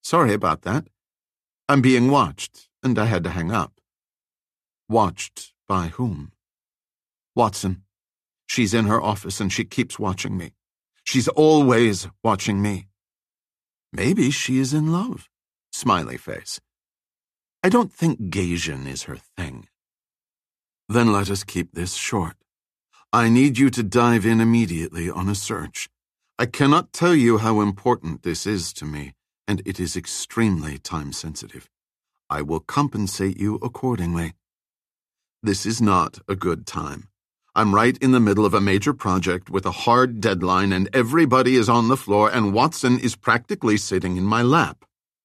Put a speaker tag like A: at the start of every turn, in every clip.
A: Sorry about that. I'm being watched, and I had to hang up. Watched by whom? Watson. She's in her office, and she keeps watching me. She's always watching me. Maybe she is in love. Smiley face. I don't think Gaijin is her thing. Then let us keep this short. I need you to dive in immediately on a search. I cannot tell you how important this is to me, and it is extremely time-sensitive. I will compensate you accordingly. This is not a good time. I'm right in the middle of a major project with a hard deadline, and everybody is on the floor, and Watson is practically sitting in my lap.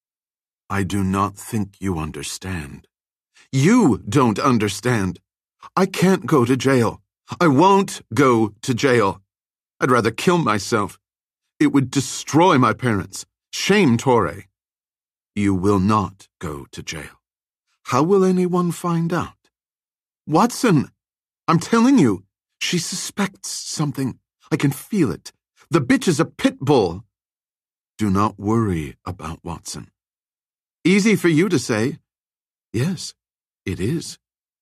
A: I do not think you understand. You don't understand. I can't go to jail. I won't go to jail. I'd rather kill myself. It would destroy my parents. Shame Torre. You will not go to jail. How will anyone find out? Watson, I'm telling you, she suspects something. I can feel it. The bitch is a pit bull. Do not worry about Watson. Easy for you to say. Yes, it is.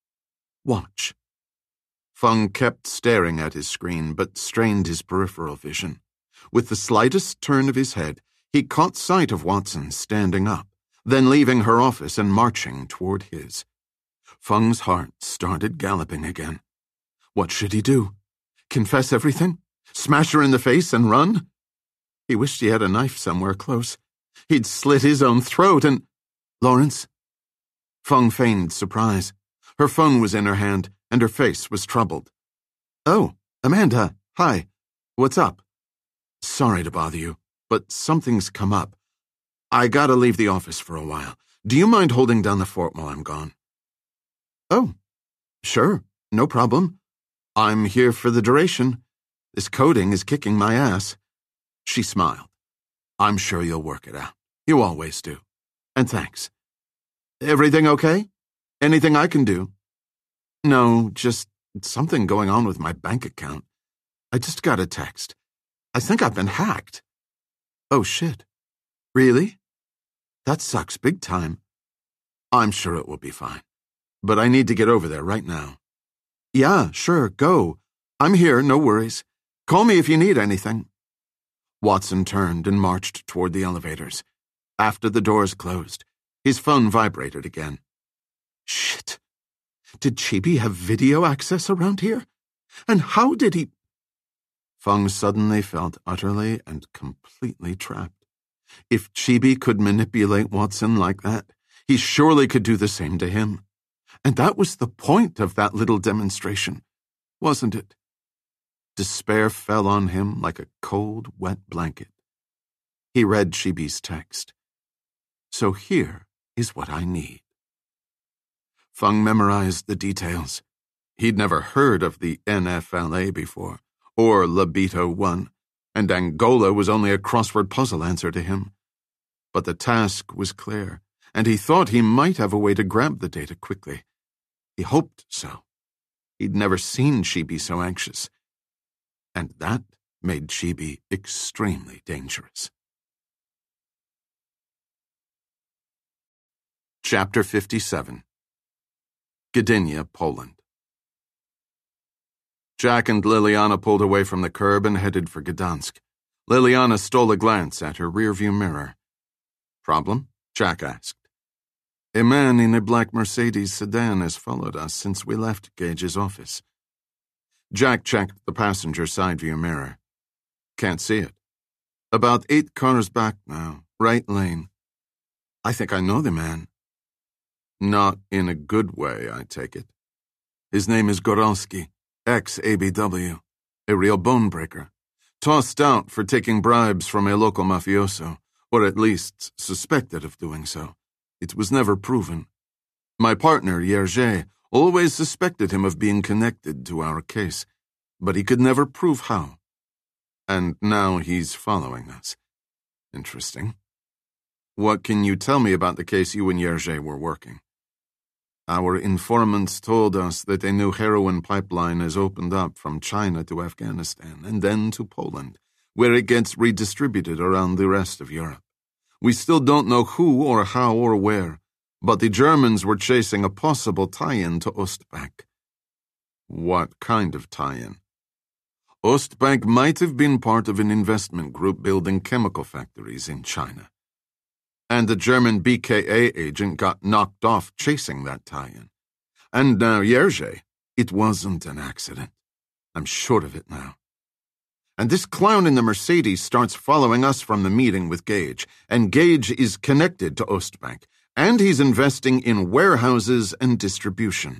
A: Watch. Fung kept staring at his screen, but strained his peripheral vision. With the slightest turn of his head, he caught sight of Watson standing up, then leaving her office and marching toward his. Fung's heart started galloping again. What should he do? Confess everything? Smash her in the face and run? He wished he had a knife somewhere close. He'd slit his own throat and... Lawrence? Fung feigned surprise. Her phone was in her hand, and her face was troubled. Oh, Amanda, hi. What's up? Sorry to bother you, but something's come up. I gotta leave the office for a while. Do you mind holding down the fort while I'm gone? Oh, sure, no problem. I'm here for the duration. This coding is kicking my ass. She smiled. I'm sure you'll work it out. You always do. And thanks. Everything okay? Anything I can do? No, just something going on with my bank account. I just got a text. I think I've been hacked. Oh, shit. Really? That sucks big time. I'm sure it will be fine. But I need to get over there right now. Yeah, sure, go. I'm here, no worries. Call me if you need anything. Watson turned and marched toward the elevators. After the doors closed, his phone vibrated again. Shit. Did Chibi have video access around here? And how did he... Fung suddenly felt utterly and completely trapped. If Chibi could manipulate Watson like that, he surely could do the same to him. And that was the point of that little demonstration, wasn't it? Despair fell on him like a cold, wet blanket. He read Chibi's text. So here is what I need. Fung memorized the details. He'd never heard of the NFLA before, or Labito 1, and Angola was only a crossword puzzle answer to him. But the task was clear, and he thought he might have a way to grab the data quickly. He hoped so. He'd never seen Chibi so anxious. And that made Chibi extremely dangerous. Chapter 57. Gdynia, Poland. Jack and Liliana pulled away from the curb and headed for Gdansk. Liliana stole a glance at her rearview mirror. Problem? Jack asked. A man in a black Mercedes sedan has followed us since we left Gage's office. Jack checked the passenger side view mirror. Can't see it. About 8 cars back now, right lane. I think I know the man. Not in a good way, I take it. His name is Goralski, ex-ABW, a real bone-breaker. Tossed out for taking bribes from a local mafioso, or at least suspected of doing so. It was never proven. My partner, Yerge, always suspected him of being connected to our case, but he could never prove how. And now he's following us. Interesting. What can you tell me about the case you and Yerge were working? Our informants told us that a new heroin pipeline has opened up from China to Afghanistan and then to Poland, where it gets redistributed around the rest of Europe. We still don't know who or how or where, but the Germans were chasing a possible tie-in to Ostbank. What kind of tie-in? Ostbank might have been part of an investment group building chemical factories in China. And the German BKA agent got knocked off chasing that tie-in. And now Jerzy, it wasn't an accident. I'm sure of it now. And this clown in the Mercedes starts following us from the meeting with Gage, and Gage is connected to Ostbank, and he's investing in warehouses and distribution.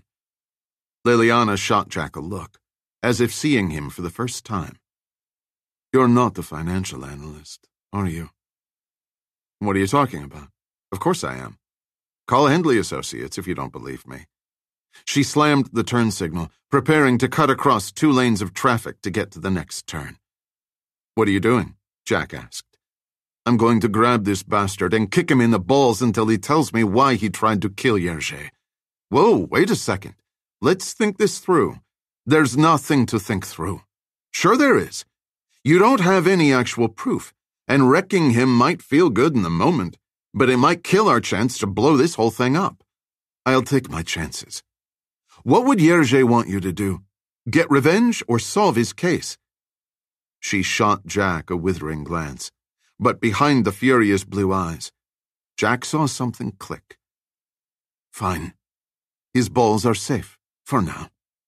A: Liliana shot Jack a look, as if seeing him for the first time. You're not the financial analyst, are you? What are you talking about? Of course I am. Call Hendley Associates if you don't believe me. She slammed the turn signal, preparing to cut across 2 lanes of traffic to get to the next turn. What are you doing? Jack asked. I'm going to grab this bastard and kick him in the balls until he tells me why he tried to kill Jerzy. Whoa, wait a second. Let's think this through. There's nothing to think through. Sure there is. You don't have any actual proof, and wrecking him might feel good in the moment, but it might kill our chance to blow this whole thing up. I'll take my chances. What would Jerzy want you to do? Get revenge or solve his case? She shot Jack a withering glance, but behind the furious blue eyes, Jack saw something click. Fine. His balls are safe, for now.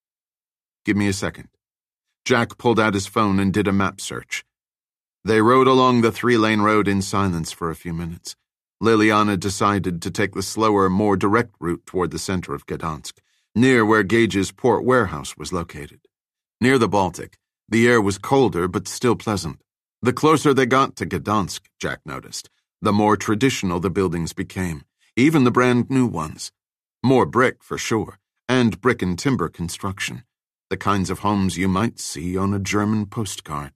A: Give me a second. Jack pulled out his phone and did a map search. They rode along the 3-lane road in silence for a few minutes. Liliana decided to take the slower, more direct route toward the center of Gdansk, near where Gage's port warehouse was located. Near the Baltic, the air was colder but still pleasant. The closer they got to Gdansk, Jack noticed, the more traditional the buildings became, even the brand new ones. More brick, for sure, and brick and timber construction, the kinds of homes you might see on a German postcard.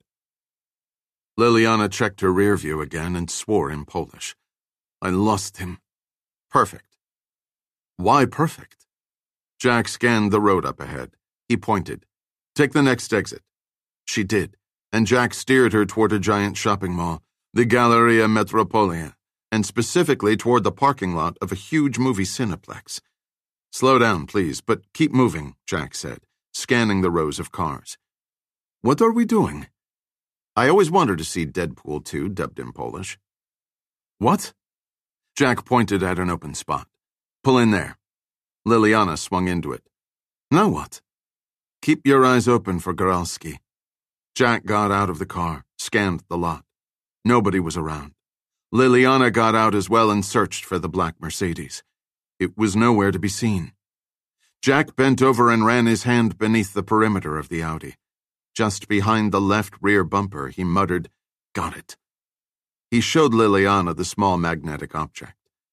A: Liliana checked her rear view again and swore in Polish. I lost him. Perfect. Why perfect? Jack scanned the road up ahead. He pointed. Take the next exit. She did, and Jack steered her toward a giant shopping mall, the Galleria Metropolia, and specifically toward the parking lot of a huge movie cineplex. Slow down, please, but keep moving, Jack said, scanning the rows of cars. What are we doing? I always wanted to see Deadpool 2 dubbed in Polish. What? Jack pointed at an open spot. Pull in there. Liliana swung into it. Now what? Keep your eyes open for Goralski. Jack got out of the car, scanned the lot. Nobody was around. Liliana got out as well and searched for the black Mercedes. It was nowhere to be seen. Jack bent over and ran his hand beneath the perimeter of the Audi. Just behind the left rear bumper, he muttered, Got it. He showed Liliana the small magnetic object.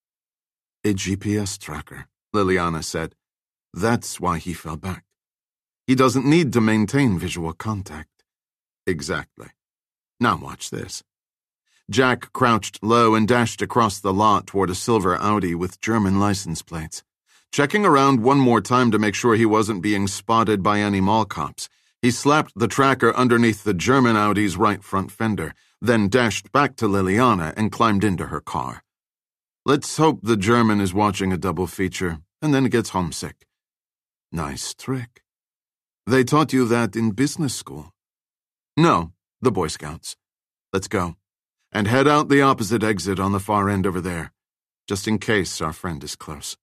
A: A GPS tracker, Liliana said. That's why he fell back. He doesn't need to maintain visual contact. Exactly. Now watch this. Jack crouched low and dashed across the lot toward a silver Audi with German license plates. Checking around one more time to make sure he wasn't being spotted by any mall cops, he slapped the tracker underneath the German Audi's right front fender, then dashed back to Liliana and climbed into her car. Let's hope the German is watching a double feature and then gets homesick. Nice trick. They taught you that in business school. No, the Boy Scouts. Let's go. And head out the opposite exit on the far end over there, just in case our friend is close.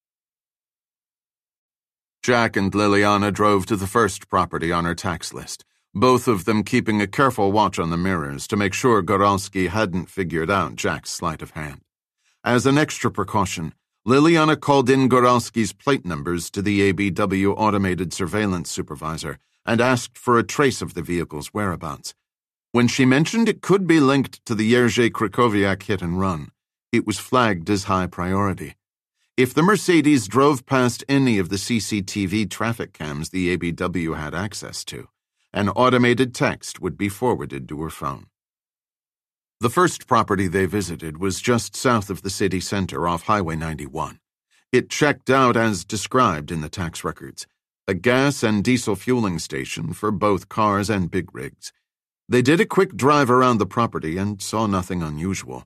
A: Jack and Liliana drove to the first property on her tax list, both of them keeping a careful watch on the mirrors to make sure Goralski hadn't figured out Jack's sleight of hand. As an extra precaution, Liliana called in Goralski's plate numbers to the ABW automated surveillance supervisor and asked for a trace of the vehicle's whereabouts. When she mentioned it could be linked to the Jerzy Krakowiak hit and run, it was flagged as high priority. If the Mercedes drove past any of the CCTV traffic cams the ABW had access to, an automated text would be forwarded to her phone. The first property they visited was just south of the city center off Highway 91. It checked out as described in the tax records, a gas and diesel fueling station for both cars and big rigs. They did a quick drive around the property and saw nothing unusual.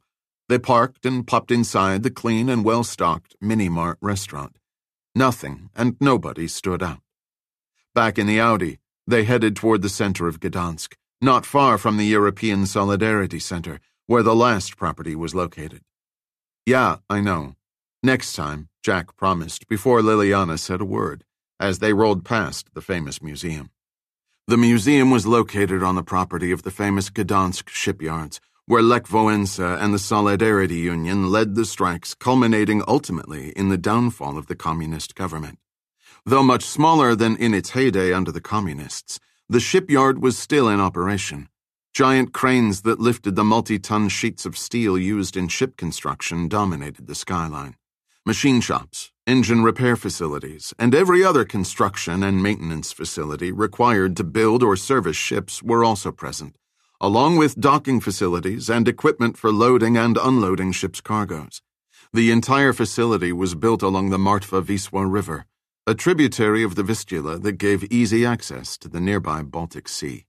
A: They parked and popped inside the clean and well-stocked Mini-Mart restaurant. Nothing and nobody stood out. Back in the Audi, they headed toward the center of Gdansk, not far from the European Solidarity Center, where the last property was located. Yeah, I know. Next time, Jack promised before Liliana said a word, as they rolled past the famous museum. The museum was located on the property of the famous Gdansk shipyards, where Lech Wałęsa and the Solidarity Union led the strikes, culminating ultimately in the downfall of the communist government. Though much smaller than in its heyday under the communists, the shipyard was still in operation. Giant cranes that lifted the multi-ton sheets of steel used in ship construction dominated the skyline. Machine shops, engine repair facilities, and every other construction and maintenance facility required to build or service ships were also present, along with docking facilities and equipment for loading and unloading ships' cargoes. The entire facility was built along the Martva-Wisła River, a tributary of the Vistula that gave easy access to the nearby Baltic Sea.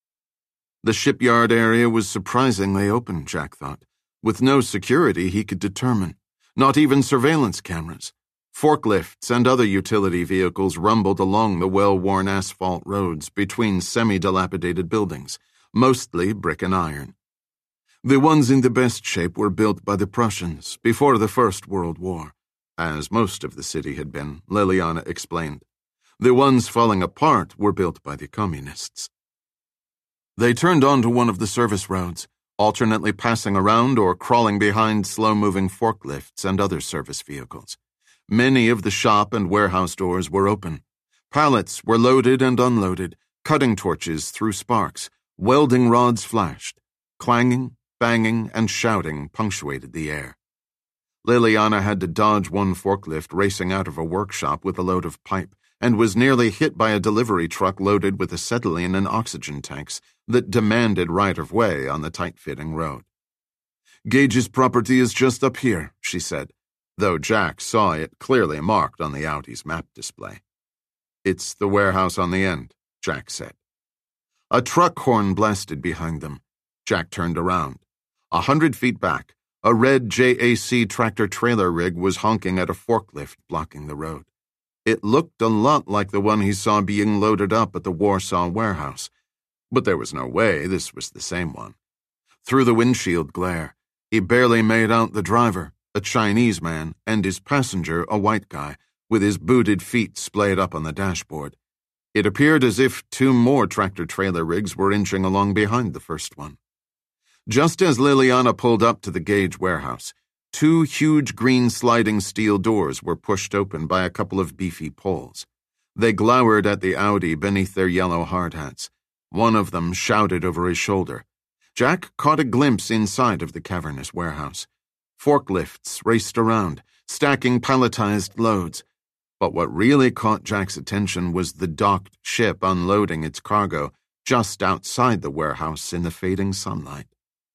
A: The shipyard area was surprisingly open, Jack thought, with no security he could determine, not even surveillance cameras. Forklifts and other utility vehicles rumbled along the well-worn asphalt roads between semi-dilapidated buildings, mostly brick and iron. The ones in the best shape were built by the Prussians before the First World War, as most of the city had been, Liliana explained. The ones falling apart were built by the communists. They turned onto one of the service roads, alternately passing around or crawling behind slow-moving forklifts and other service vehicles. Many of the shop and warehouse doors were open. Pallets were loaded and unloaded, cutting torches threw sparks, welding rods flashed. Clanging, banging, and shouting punctuated the air. Liliana had to dodge one forklift racing out of a workshop with a load of pipe, and was nearly hit by a delivery truck loaded with acetylene and oxygen tanks that demanded right-of-way on the tight-fitting road. "Gage's property is just up here," she said, though Jack saw it clearly marked on the Audi's map display. "It's the warehouse on the end," Jack said. A truck horn blasted behind them. Jack turned around. 100 feet back, a red JAC tractor-trailer rig was honking at a forklift blocking the road. It looked a lot like the one he saw being loaded up at the Warsaw warehouse, but there was no way this was the same one. Through the windshield glare, he barely made out the driver, a Chinese man, and his passenger, a white guy, with his booted feet splayed up on the dashboard. It appeared as if 2 more tractor-trailer rigs were inching along behind the first one. Just as Liliana pulled up to the Gage warehouse, 2 huge green sliding steel doors were pushed open by a couple of beefy poles. They glowered at the Audi beneath their yellow hard hats. One of them shouted over his shoulder. Jack caught a glimpse inside of the cavernous warehouse. Forklifts raced around, stacking palletized loads. But what really caught Jack's attention was the docked ship unloading its cargo just outside the warehouse in the fading sunlight.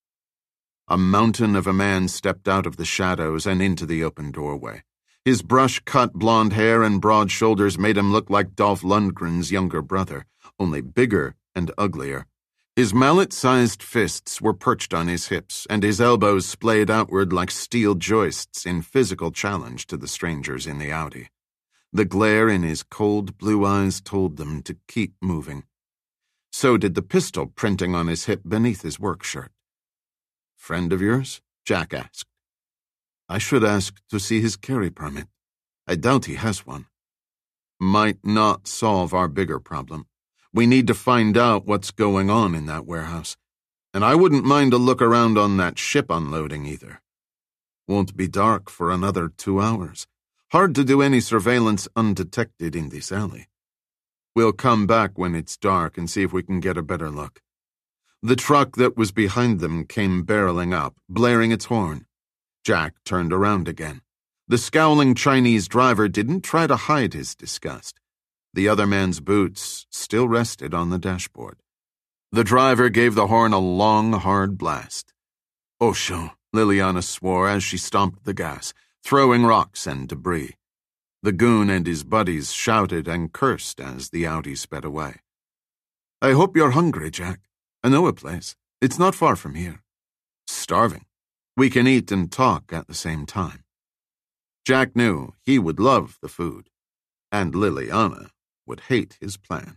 A: A mountain of a man stepped out of the shadows and into the open doorway. His brush-cut blonde hair and broad shoulders made him look like Dolph Lundgren's younger brother, only bigger and uglier. His mallet-sized fists were perched on his hips, and his elbows splayed outward like steel joists in physical challenge to the strangers in the Audi. The glare in his cold blue eyes told them to keep moving. So did the pistol printing on his hip beneath his work shirt. "Friend of yours?" Jack asked. "I should ask to see his carry permit. I doubt he has one." "Might not solve our bigger problem. We need to find out what's going on in that warehouse. And I wouldn't mind a look around on that ship unloading either. Won't be dark for another 2 hours. Hard to do any surveillance undetected in this alley. We'll come back when it's dark and see if we can get a better look." The truck that was behind them came barreling up, blaring its horn. Jack turned around again. The scowling Chinese driver didn't try to hide his disgust. The other man's boots still rested on the dashboard. The driver gave the horn a long, hard blast. "Osho," Liliana swore as she stomped the gas, throwing rocks and debris. The goon and his buddies shouted and cursed as the Audi sped away. "I hope you're hungry, Jack. I know a place. It's not far from here." "Starving. We can eat and talk at the same time. Jack knew he would love the food, and Liliana would hate his plan.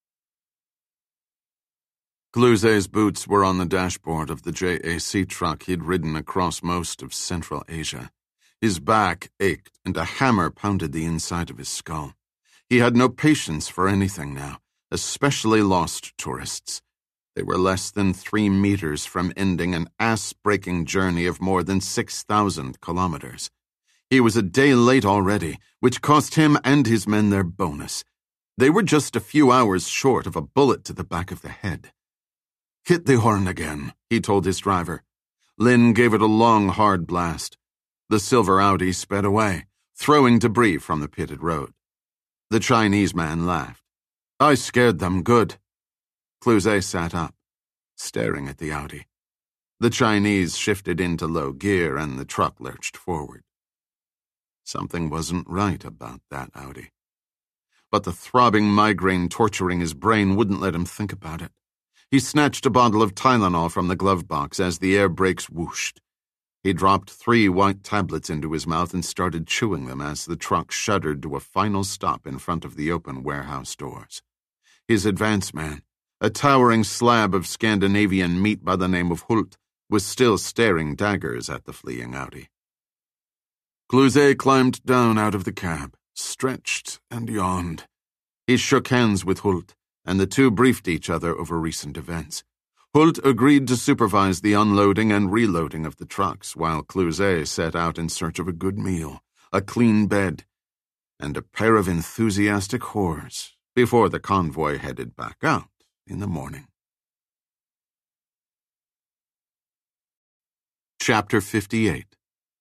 A: Cluzet's boots were on the dashboard of the JAC truck he'd ridden across most of Central Asia. His back ached, and a hammer pounded the inside of his skull. He had no patience for anything now, especially lost tourists. They were less than 3 meters from ending an ass-breaking journey of more than 6,000 kilometers. He was a day late already, which cost him and his men their bonus. They were just a few hours short of a bullet to the back of the head. "Hit the horn again," he told his driver. Lin gave it a long, hard blast. The silver Audi sped away, throwing debris from the pitted road. The Chinese man laughed. "I scared them good." Cluzet sat up, staring at the Audi. The Chinese shifted into low gear and the truck lurched forward. Something wasn't right about that Audi. But the throbbing migraine torturing his brain wouldn't let him think about it. He snatched a bottle of Tylenol from the glove box as the air brakes whooshed. He dropped 3 white tablets into his mouth and started chewing them as the truck shuddered to a final stop in front of the open warehouse doors. His advance man, a towering slab of Scandinavian meat by the name of Hult, was still staring daggers at the fleeing Audi. Cluzet climbed down out of the cab, stretched and yawned. He shook hands with Hult, and the two briefed each other over recent events. Hult agreed to supervise the unloading and reloading of the trucks, while Cluzet set out in search of a good meal, a clean bed, and a pair of enthusiastic whores before the convoy headed back out in the morning. Chapter 58.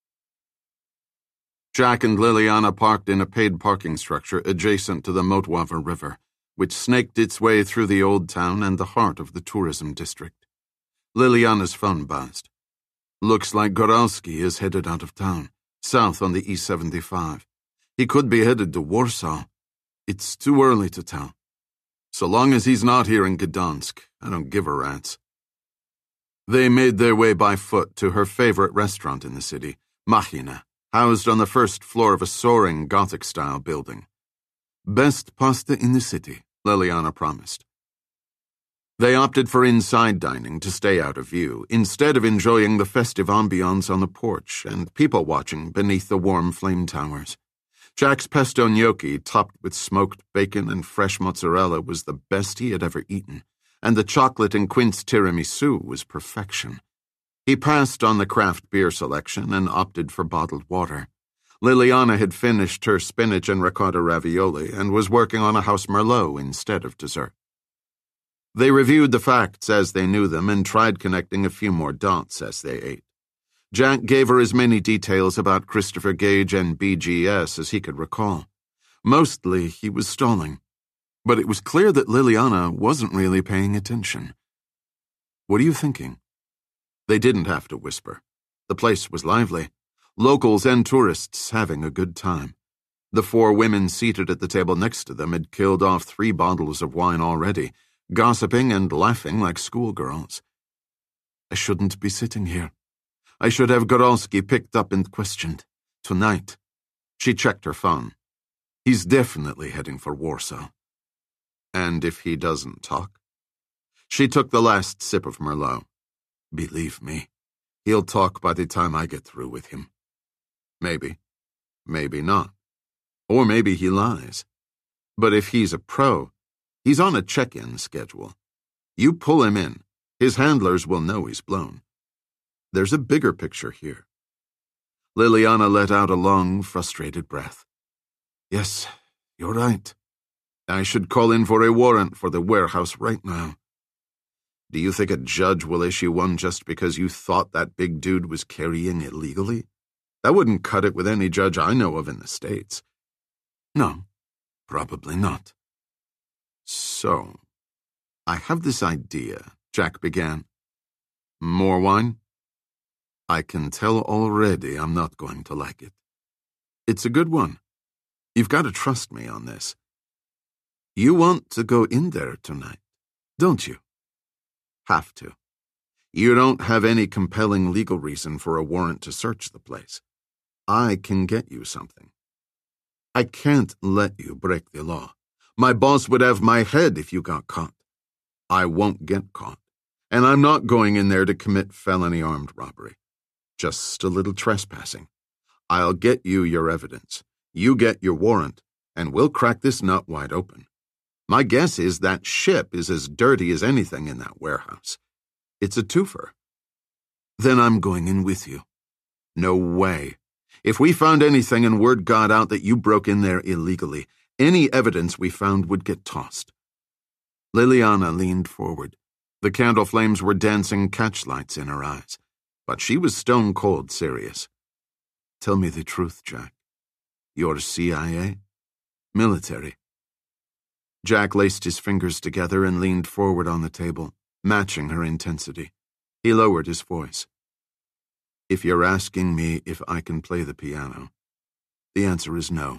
A: Jack and Liliana parked in a paid parking structure adjacent to the Motwava River, which snaked its way through the old town and the heart of the tourism district. Liliana's phone buzzed. "Looks like Goralski is headed out of town, south on the E75. He could be headed to Warsaw. It's too early to tell. So long as he's not here in Gdansk, I don't give a rat's." They made their way by foot to her favorite restaurant in the city, Machina, housed on the first floor of a soaring Gothic-style building. "Best pasta in the city," Liliana promised. They opted for inside dining to stay out of view, instead of enjoying the festive ambiance on the porch and people-watching beneath the warm flame towers. Jack's pesto gnocchi, topped with smoked bacon and fresh mozzarella, was the best he had ever eaten, and the chocolate and quince tiramisu was perfection. He passed on the craft beer selection and opted for bottled water. Liliana had finished her spinach and ricotta ravioli and was working on a house merlot instead of dessert. They reviewed the facts as they knew them and tried connecting a few more dots as they ate. Jack gave her as many details about Christopher Gage and BGS as he could recall. Mostly he was stalling, but it was clear that Liliana wasn't really paying attention. "What are you thinking?" They didn't have to whisper. The place was lively. Locals and tourists having a good time. The 4 women seated at the table next to them had killed off 3 bottles of wine already, gossiping and laughing like schoolgirls. "I shouldn't be sitting here. I should have Goralski picked up and questioned. Tonight." She checked her phone. "He's definitely heading for Warsaw." "And if he doesn't talk?" She took the last sip of Merlot. "Believe me, he'll talk by the time I get through with him. Maybe. Maybe not. Or maybe he lies. But if he's a pro, he's on a check-in schedule. You pull him in, his handlers will know he's blown. There's a bigger picture here." Liliana let out a long, frustrated breath. "Yes, you're right. I should call in for a warrant for the warehouse right now." "Do you think a judge will issue one just because you thought that big dude was carrying illegally? That wouldn't cut it with any judge I know of in the States." "No, probably not." "So, I have this idea," Jack began. "More wine?" "I can tell already I'm not going to like it. It's a good one. You've got to trust me on this. You want to go in there tonight, don't you?" "Have to. You don't have any compelling legal reason for a warrant to search the place. I can get you something. I can't let you break the law. My boss would have my head if you got caught. I won't get caught, and I'm not going in there to commit felony armed robbery. Just a little trespassing. I'll get you your evidence. You get your warrant, and we'll crack this nut wide open. My guess is that ship is as dirty as anything in that warehouse. It's a twofer. Then I'm going in with you. No way. If we found anything and word got out that you broke in there illegally, any evidence we found would get tossed. Liliana leaned forward. The candle flames were dancing catchlights in her eyes, but she was stone-cold serious. Tell me the truth, Jack. You're CIA? Military? Jack laced his fingers together and leaned forward on the table, matching her intensity. He lowered his voice. If you're asking me if I can play the piano, the answer is no.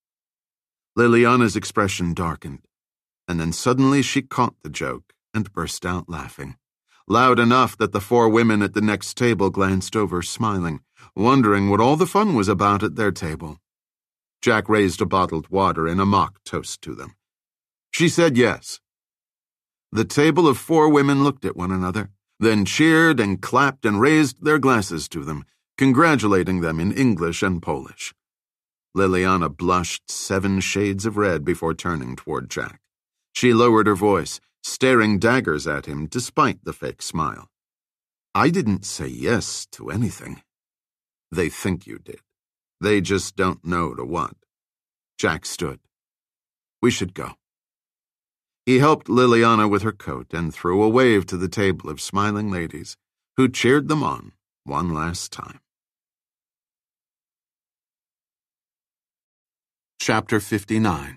A: Liliana's expression darkened, and then suddenly she caught the joke and burst out laughing, loud enough that the 4 women at the next table glanced over, smiling, wondering what all the fun was about at their table. Jack raised a bottled water in a mock toast to them. She said yes. The table of 4 women looked at one another, then cheered and clapped and raised their glasses to them, congratulating them in English and Polish. Liliana blushed 7 shades of red before turning toward Jack. She lowered her voice, staring daggers at him despite the fake smile. I didn't say yes to anything. They think you did. They just don't know to what. Jack stood. We should go. He helped Liliana with her coat and threw a wave to the table of smiling ladies, who cheered them on one last time. Chapter 59.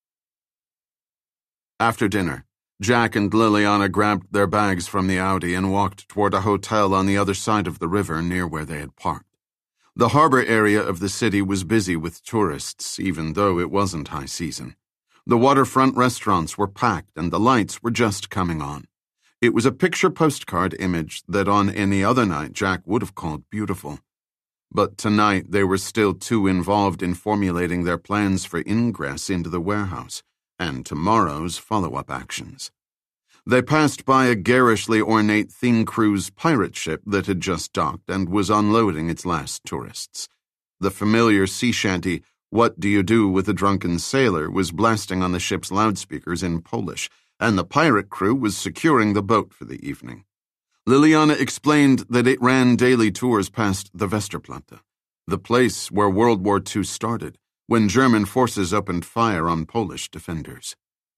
A: After dinner, Jack and Liliana grabbed their bags from the Audi and walked toward a hotel on the other side of the river near where they had parked. The harbor area of the city was busy with tourists, even though it wasn't high season. The waterfront restaurants were packed and the lights were just coming on. It was a picture postcard image that on any other night Jack would have called beautiful. But tonight they were still too involved in formulating their plans for ingress into the warehouse and tomorrow's follow-up actions. They passed by a garishly ornate Theme Cruise pirate ship that had just docked and was unloading its last tourists. The familiar sea shanty, What Do You Do with a Drunken Sailor, was blasting on the ship's loudspeakers in Polish, and the pirate crew was securing the boat for the evening. Liliana explained that it ran daily tours past the Westerplatte, the place where World War II started, when German forces opened fire on Polish defenders.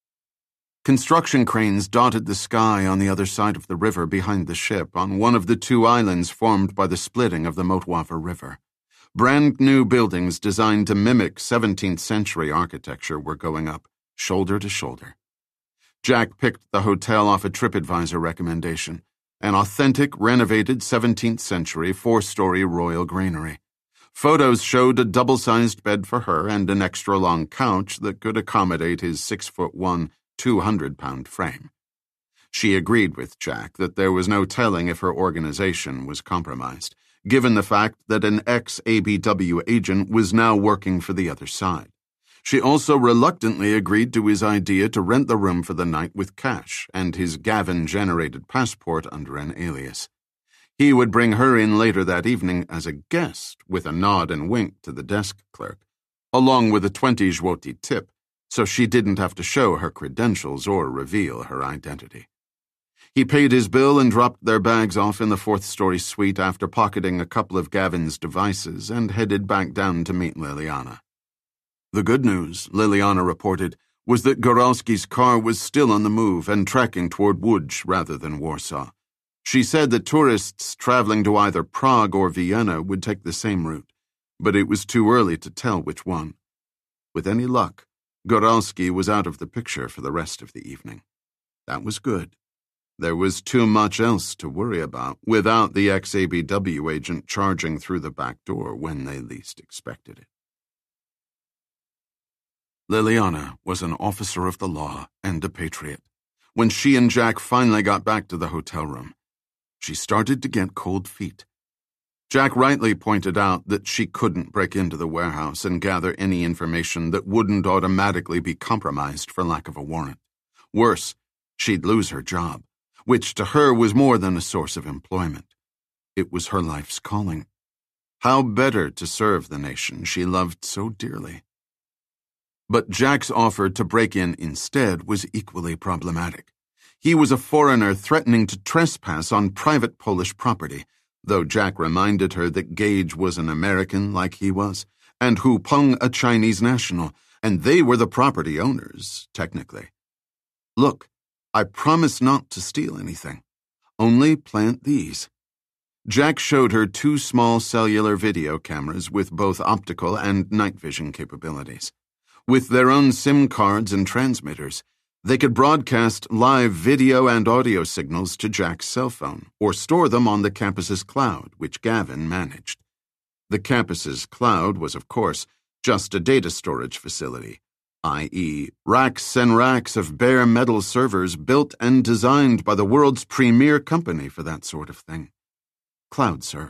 A: Construction cranes dotted the sky on the other side of the river behind the ship on one of the 2 islands formed by the splitting of the Motwava River. Brand new buildings designed to mimic 17th century architecture were going up, shoulder to shoulder. Jack picked the hotel off a TripAdvisor recommendation, an authentic, renovated 17th century 4-story royal granary. Photos showed a double-sized bed for her and an extra-long couch that could accommodate his 6'1", 200-pound frame. She agreed with Jack that there was no telling if her organization was compromised, given the fact that an ex-ABW agent was now working for the other side. She also reluctantly agreed to his idea to rent the room for the night with cash and his Gavin-generated passport under an alias. He would bring her in later that evening as a guest, with a nod and wink to the desk clerk, along with a 20 zloty tip, so she didn't have to show her credentials or reveal her identity. He paid his bill and dropped their bags off in the 4th-story suite after pocketing a couple of Gavin's devices and headed back down to meet Liliana. The good news, Liliana reported, was that Goralski's car was still on the move and tracking toward Łódź rather than Warsaw. She said that tourists traveling to either Prague or Vienna would take the same route, but it was too early to tell which one. With any luck, Goralski was out of the picture for the rest of the evening. That was good. There was too much else to worry about without the ex-ABW agent charging through the back door when they least expected it. Liliana was an officer of the law and a patriot. When she and Jack finally got back to the hotel room, She started to get cold feet. Jack rightly pointed out that she couldn't break into the warehouse and gather any information that wouldn't automatically be compromised for lack of a warrant. Worse, she'd lose her job, which to her was more than a source of employment. It was her life's calling. How better to serve the nation she loved so dearly? But Jack's offer to break in instead was equally problematic. He was a foreigner threatening to trespass on private Polish property, though Jack reminded her that Gage was an American like he was, and Hu Peng a Chinese national, and they were the property owners, technically. Look, I promise not to steal anything. Only plant these. Jack showed her 2 small cellular video cameras with both optical and night vision capabilities. With their own SIM cards and transmitters, they could broadcast live video and audio signals to Jack's cell phone, or store them on the campus's cloud, which Gavin managed. The campus's cloud was, of course, just a data storage facility, i.e., racks and racks of bare metal servers built and designed by the world's premier company for that sort of thing. CloudServe.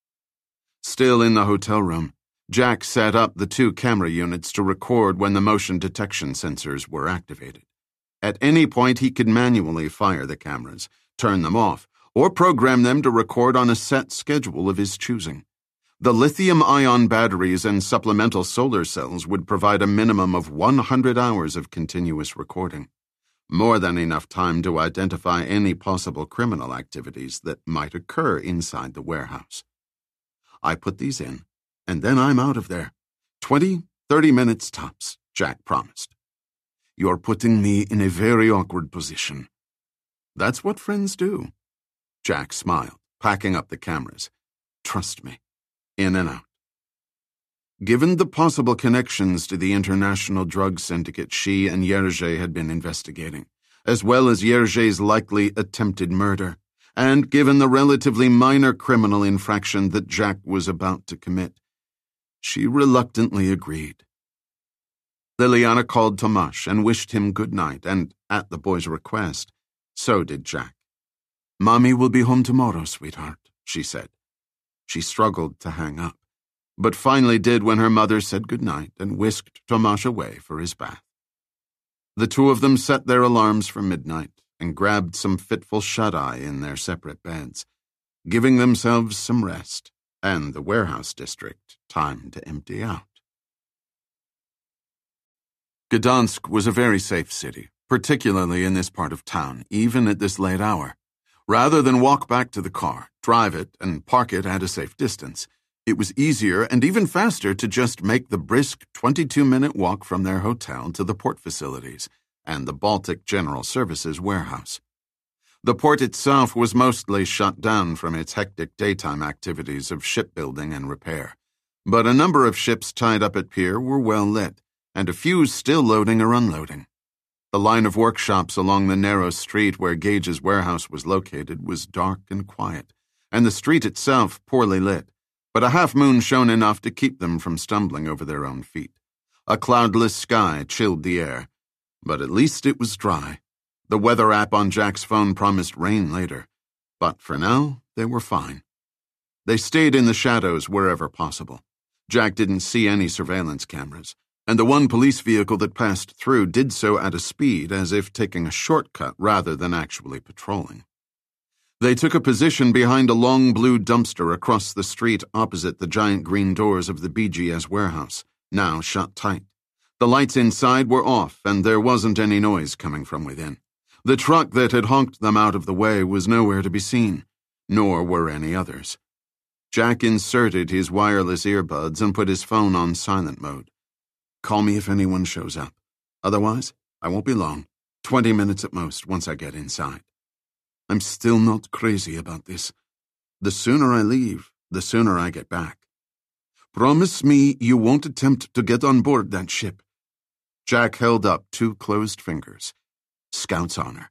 A: Still in the hotel room, Jack set up the 2 camera units to record when the motion detection sensors were activated. At any point, he could manually fire the cameras, turn them off, or program them to record on a set schedule of his choosing. The lithium-ion batteries and supplemental solar cells would provide a minimum of 100 hours of continuous recording, more than enough time to identify any possible criminal activities that might occur inside the warehouse. I put these in, and then I'm out of there. 20, 30 minutes tops, Jack promised. You're putting me in a very awkward position. That's what friends do. Jack smiled, packing up the cameras. Trust me. In and out. Given the possible connections to the international drug syndicate she and Jerzy had been investigating, as well as Jerzy's likely attempted murder, and given the relatively minor criminal infraction that Jack was about to commit, she reluctantly agreed. Liliana called Tomasz and wished him good night, and, at the boy's request, so did Jack. Mommy will be home tomorrow, sweetheart, she said. She struggled to hang up, but finally did when her mother said good night and whisked Tomasz away for his bath. The 2 of them set their alarms for midnight and grabbed some fitful shut-eye in their separate beds, giving themselves some rest and the warehouse district time to empty out. Gdansk was a very safe city, particularly in this part of town, even at this late hour. Rather than walk back to the car, drive it, and park it at a safe distance, it was easier and even faster to just make the brisk 22-minute walk from their hotel to the port facilities and the Baltic General Services warehouse. The port itself was mostly shut down from its hectic daytime activities of shipbuilding and repair, but a number of ships tied up at pier were well lit, and a few still loading or unloading. The line of workshops along the narrow street where Gage's warehouse was located was dark and quiet, and the street itself poorly lit, but a half-moon shone enough to keep them from stumbling over their own feet. A cloudless sky chilled the air, but at least it was dry. The weather app on Jack's phone promised rain later, but for now, they were fine. They stayed in the shadows wherever possible. Jack didn't see any surveillance cameras, and the one police vehicle that passed through did so at a speed as if taking a shortcut rather than actually patrolling. They took a position behind a long blue dumpster across the street opposite the giant green doors of the BGS warehouse, now shut tight. The lights inside were off, and there wasn't any noise coming from within. The truck that had honked them out of the way was nowhere to be seen, nor were any others. Jack inserted his wireless earbuds and put his phone on silent mode. Call me if anyone shows up. Otherwise, I won't be long. 20 minutes at most once I get inside. I'm still not crazy about this. The sooner I leave, the sooner I get back. Promise me you won't attempt to get on board that ship. Jack held up 2 closed fingers. Scout's honor.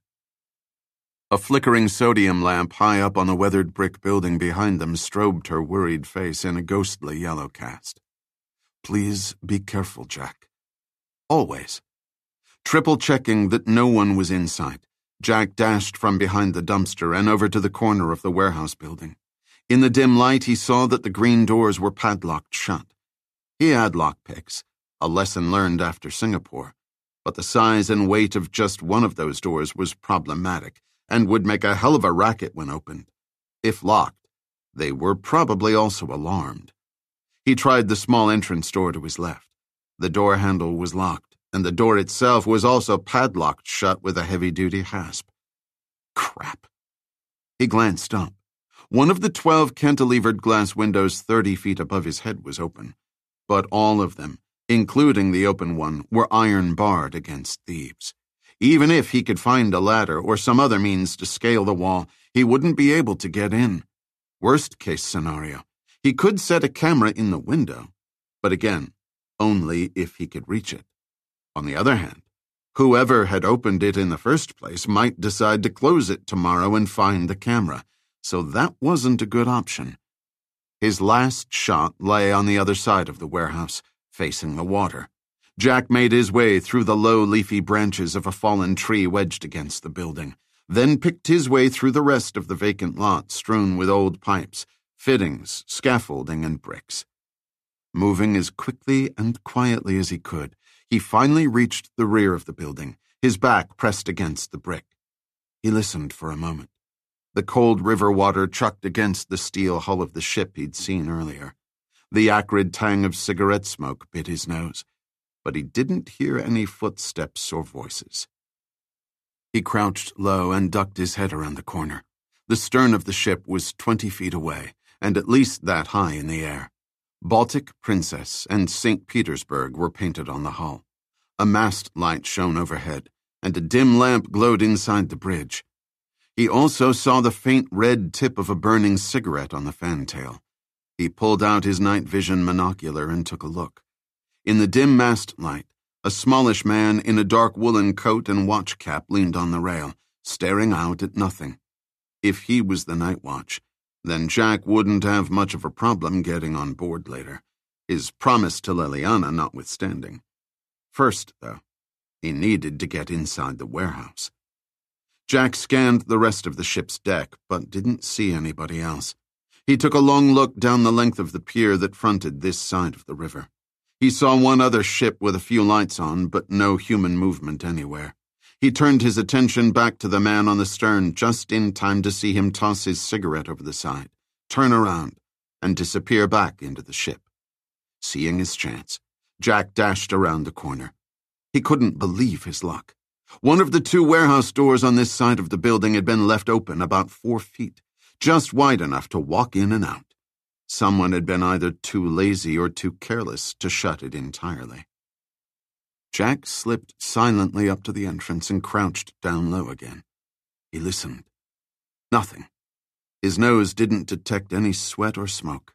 A: A flickering sodium lamp high up on the weathered brick building behind them strobed her worried face in a ghostly yellow cast. Please be careful, Jack. Always. Triple-checking that no one was in sight, Jack dashed from behind the dumpster and over to the corner of the warehouse building. In the dim light, he saw that the green doors were padlocked shut. He had lockpicks, a lesson learned after Singapore, but the size and weight of just one of those doors was problematic and would make a hell of a racket when opened. If locked, they were probably also alarmed. He tried the small entrance door to his left. The door handle was locked, and the door itself was also padlocked shut with a heavy-duty hasp. Crap. He glanced up. One of the 12 cantilevered glass windows 30 feet above his head was open, but all of them, including the open one, were iron-barred against thieves. Even if he could find a ladder or some other means to scale the wall, he wouldn't be able to get in. Worst-case scenario, he could set a camera in the window, but again, only if he could reach it. On the other hand, whoever had opened it in the first place might decide to close it tomorrow and find the camera, so that wasn't a good option. His last shot lay on the other side of the warehouse, facing the water. Jack made his way through the low leafy branches of a fallen tree wedged against the building, then picked his way through the rest of the vacant lot strewn with old pipes, fittings, scaffolding, and bricks. Moving as quickly and quietly as he could, he finally reached the rear of the building, his back pressed against the brick. He listened for a moment. The cold river water chucked against the steel hull of the ship he'd seen earlier. The acrid tang of cigarette smoke bit his nose, but he didn't hear any footsteps or voices. He crouched low and ducked his head around the corner. The stern of the ship was 20 feet away, and at least that high in the air. Baltic Princess and St. Petersburg were painted on the hull. A mast light shone overhead, and a dim lamp glowed inside the bridge. He also saw the faint red tip of a burning cigarette on the fantail. He pulled out his night vision monocular and took a look. In the dim mast light, a smallish man in a dark woolen coat and watch cap leaned on the rail, staring out at nothing. If he was the night watch, then Jack wouldn't have much of a problem getting on board later, his promise to Liliana notwithstanding. First, though, he needed to get inside the warehouse. Jack scanned the rest of the ship's deck, but didn't see anybody else. He took a long look down the length of the pier that fronted this side of the river. He saw one other ship with a few lights on, but no human movement anywhere. He turned his attention back to the man on the stern just in time to see him toss his cigarette over the side, turn around, and disappear back into the ship. Seeing his chance, Jack dashed around the corner. He couldn't believe his luck. One of the 2 warehouse doors on this side of the building had been left open about 4 feet, just wide enough to walk in and out. Someone had been either too lazy or too careless to shut it entirely. Jack slipped silently up to the entrance and crouched down low again. He listened. Nothing. His nose didn't detect any sweat or smoke.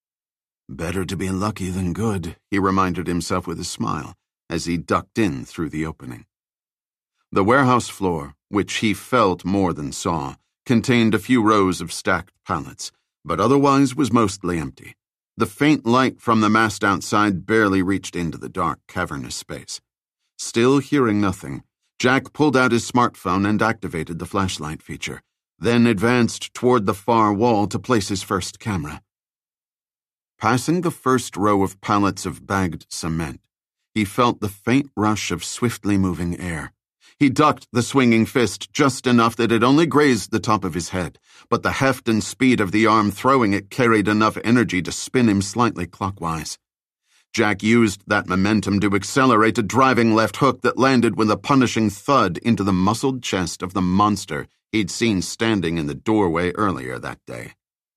A: Better to be lucky than good, he reminded himself with a smile as he ducked in through the opening. The warehouse floor, which he felt more than saw, contained a few rows of stacked pallets, but otherwise was mostly empty. The faint light from the mast outside barely reached into the dark, cavernous space. Still hearing nothing, Jack pulled out his smartphone and activated the flashlight feature, then advanced toward the far wall to place his first camera. Passing the first row of pallets of bagged cement, he felt the faint rush of swiftly moving air. He ducked the swinging fist just enough that it only grazed the top of his head, but the heft and speed of the arm throwing it carried enough energy to spin him slightly clockwise. Jack used that momentum to accelerate a driving left hook that landed with a punishing thud into the muscled chest of the monster he'd seen standing in the doorway earlier that day.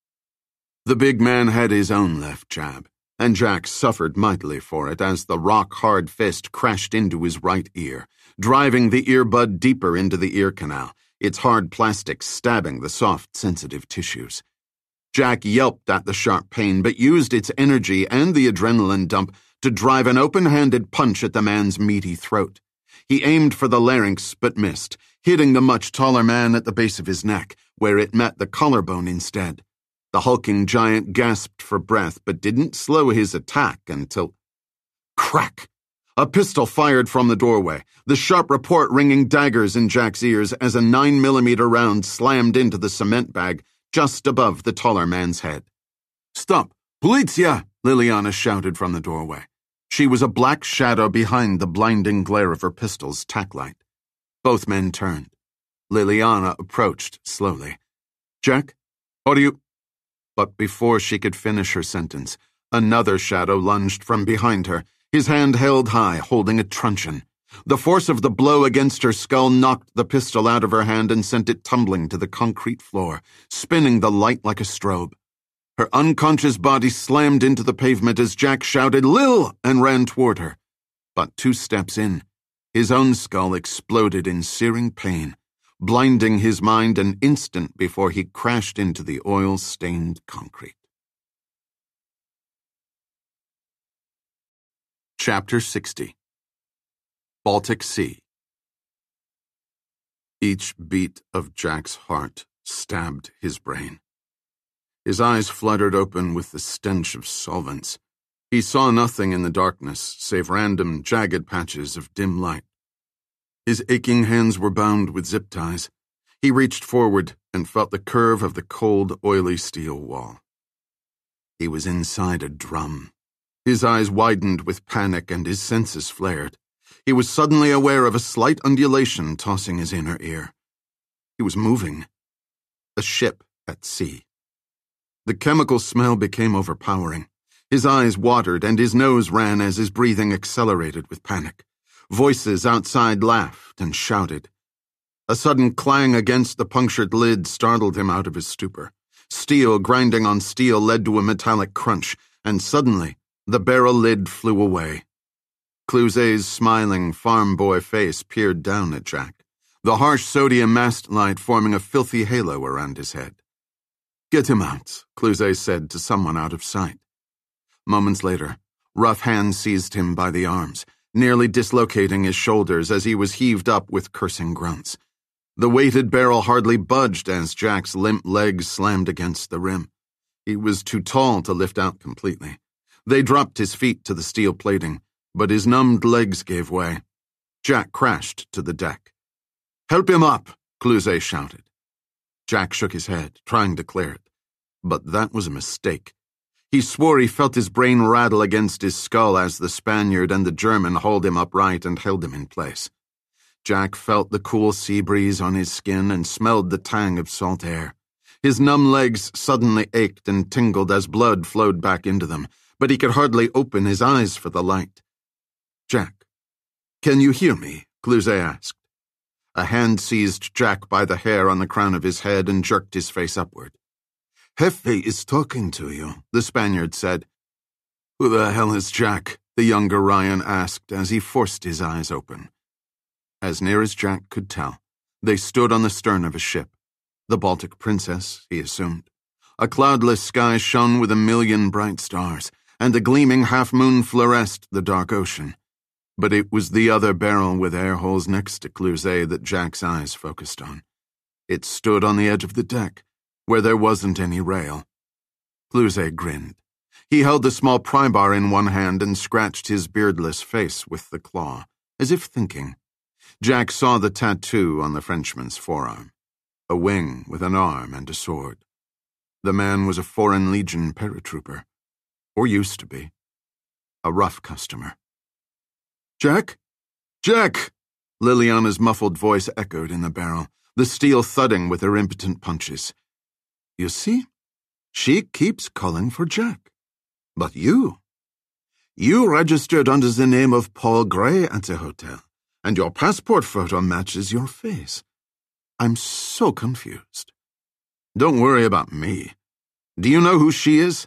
A: The big man had his own left jab, and Jack suffered mightily for it as the rock-hard fist crashed into his right ear, driving the earbud deeper into the ear canal, its hard plastic stabbing the soft, sensitive tissues. Jack yelped at the sharp pain, but used its energy and the adrenaline dump to drive an open-handed punch at the man's meaty throat. He aimed for the larynx, but missed, hitting the much taller man at the base of his neck, where it met the collarbone instead. The hulking giant gasped for breath, but didn't slow his attack until... Crack! A pistol fired from the doorway, the sharp report ringing daggers in Jack's ears as a 9mm round slammed into the cement bag just above the taller man's head. "Stop! Polizia!" Liliana shouted from the doorway. She was a black shadow behind the blinding glare of her pistol's tack light. Both men turned. Liliana approached slowly. "Jack, what are you—" But before she could finish her sentence, another shadow lunged from behind her, his hand held high, holding a truncheon. The force of the blow against her skull knocked the pistol out of her hand and sent it tumbling to the concrete floor, spinning the light like a strobe. Her unconscious body slammed into the pavement as Jack shouted, "Lil!" and ran toward her. But 2 steps in, his own skull exploded in searing pain, blinding his mind an instant before he crashed into the oil-stained concrete. Chapter 60. Baltic Sea. Each beat of Jack's heart stabbed his brain. His eyes fluttered open with the stench of solvents. He saw nothing in the darkness save random, jagged patches of dim light. His aching hands were bound with zip ties. He reached forward and felt the curve of the cold, oily steel wall. He was inside a drum. His eyes widened with panic and his senses flared. He was suddenly aware of a slight undulation tossing his inner ear. He was moving. A ship at sea. The chemical smell became overpowering. His eyes watered and his nose ran as his breathing accelerated with panic. Voices outside laughed and shouted. A sudden clang against the punctured lid startled him out of his stupor. Steel grinding on steel led to a metallic crunch, and suddenly the barrel lid flew away. Cluzet's smiling farm boy face peered down at Jack, the harsh sodium mast light forming a filthy halo around his head. "Get him out," Cluzet said to someone out of sight. Moments later, rough hands seized him by the arms, nearly dislocating his shoulders as he was heaved up with cursing grunts. The weighted barrel hardly budged as Jack's limp legs slammed against the rim. He was too tall to lift out completely. They dropped his feet to the steel plating, but his numbed legs gave way. Jack crashed to the deck. "Help him up," Cluzet shouted. Jack shook his head, trying to clear it. But that was a mistake. He swore he felt his brain rattle against his skull as the Spaniard and the German hauled him upright and held him in place. Jack felt the cool sea breeze on his skin and smelled the tang of salt air. His numb legs suddenly ached and tingled as blood flowed back into them, but he could hardly open his eyes for the light. "Jack, can you hear me?" Cluzet asked. A hand seized Jack by the hair on the crown of his head and jerked his face upward. "Jefe is talking to you," the Spaniard said. "Who the hell is Jack?" the younger Ryan asked as he forced his eyes open. As near as Jack could tell, they stood on the stern of a ship. The Baltic Princess, he assumed. A cloudless sky shone with 1,000,000 bright stars, and a gleaming half-moon fluoresced the dark ocean. But it was the other barrel with air holes next to Cluzet that Jack's eyes focused on. It stood on the edge of the deck, where there wasn't any rail. Cluzet grinned. He held the small pry-bar in one hand and scratched his beardless face with the claw, as if thinking. Jack saw the tattoo on the Frenchman's forearm, a wing with an arm and a sword. The man was a Foreign Legion paratrooper, or used to be. A rough customer. "Jack? Jack!" Liliana's muffled voice echoed in the barrel, the steel thudding with her impotent punches. "You see? She keeps calling for Jack. But you registered under the name of Paul Gray at the hotel, and your passport photo matches your face. I'm so confused." "Don't worry about me. Do you know who she is?"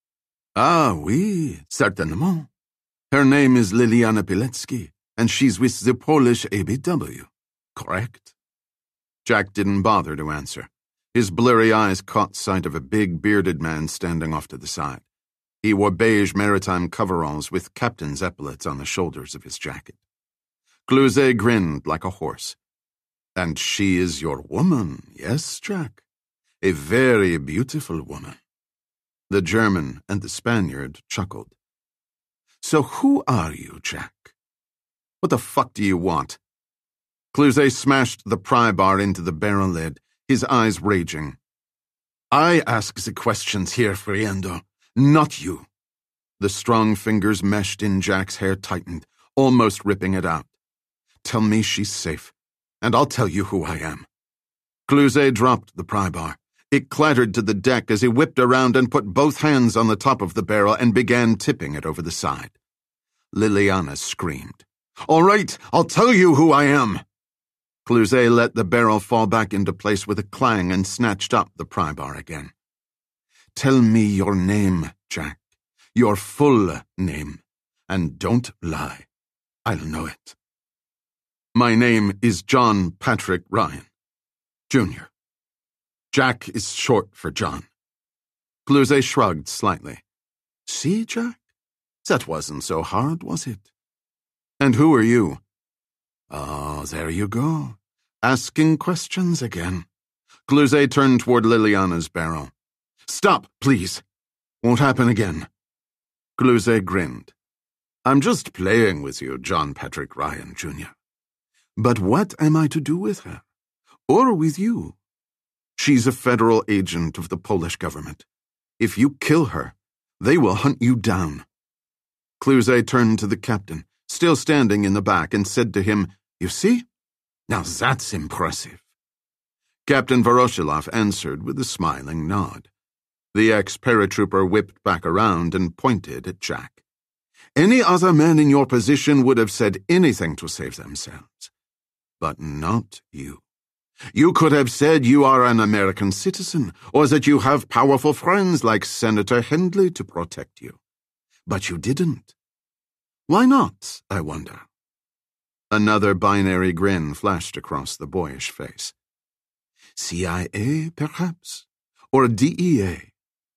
A: "Ah, oui, certainement. Her name is Liliana Pilecki, and she's with the Polish ABW. Correct?" Jack didn't bother to answer. His blurry eyes caught sight of a big, bearded man standing off to the side. He wore beige maritime coveralls with captain's epaulets on the shoulders of his jacket. Cluzet grinned like a horse. "And she is your woman, yes, Jack? A very beautiful woman." The German and the Spaniard chuckled. "So who are you, Jack? What the fuck do you want? Cluzet smashed the pry bar into the barrel lid, his eyes raging. I ask the questions here, friendo, not you. The strong fingers meshed in Jack's hair tightened, almost ripping it out. Tell me she's safe, and I'll tell you who I am. Cluzet dropped the pry bar. It clattered to the deck as he whipped around and put both hands on the top of the barrel and began tipping it over the side. Liliana screamed. All right, I'll tell you who I am. Cluzet let the barrel fall back into place with a clang and snatched up the pry bar again. Tell me your name, Jack. Your full name. And don't lie. I'll know it. My name is John Patrick Ryan, Jr. Jack is short for John. Cluzet shrugged slightly. See, Jack? That wasn't so hard, was it? And who are you? Oh, there you go. Asking questions again. Cluzet turned toward Liliana's barrel. Stop, please. Won't happen again. Cluzet grinned. I'm just playing with you, John Patrick Ryan, Jr. But what am I to do with her? Or with you? She's a federal agent of the Polish government. If you kill her, they will hunt you down. Cluzet turned to the captain, still standing in the back, and said to him, You see? Now that's impressive. Captain Voroshilov answered with a smiling nod. The ex-paratrooper whipped back around and pointed at Jack. Any other man in your position would have said anything to save themselves. But not you. You could have said you are an American citizen, or that you have powerful friends like Senator Hendley to protect you. But you didn't. Why not, I wonder? Another binary grin flashed across the boyish face. CIA, perhaps? Or DEA?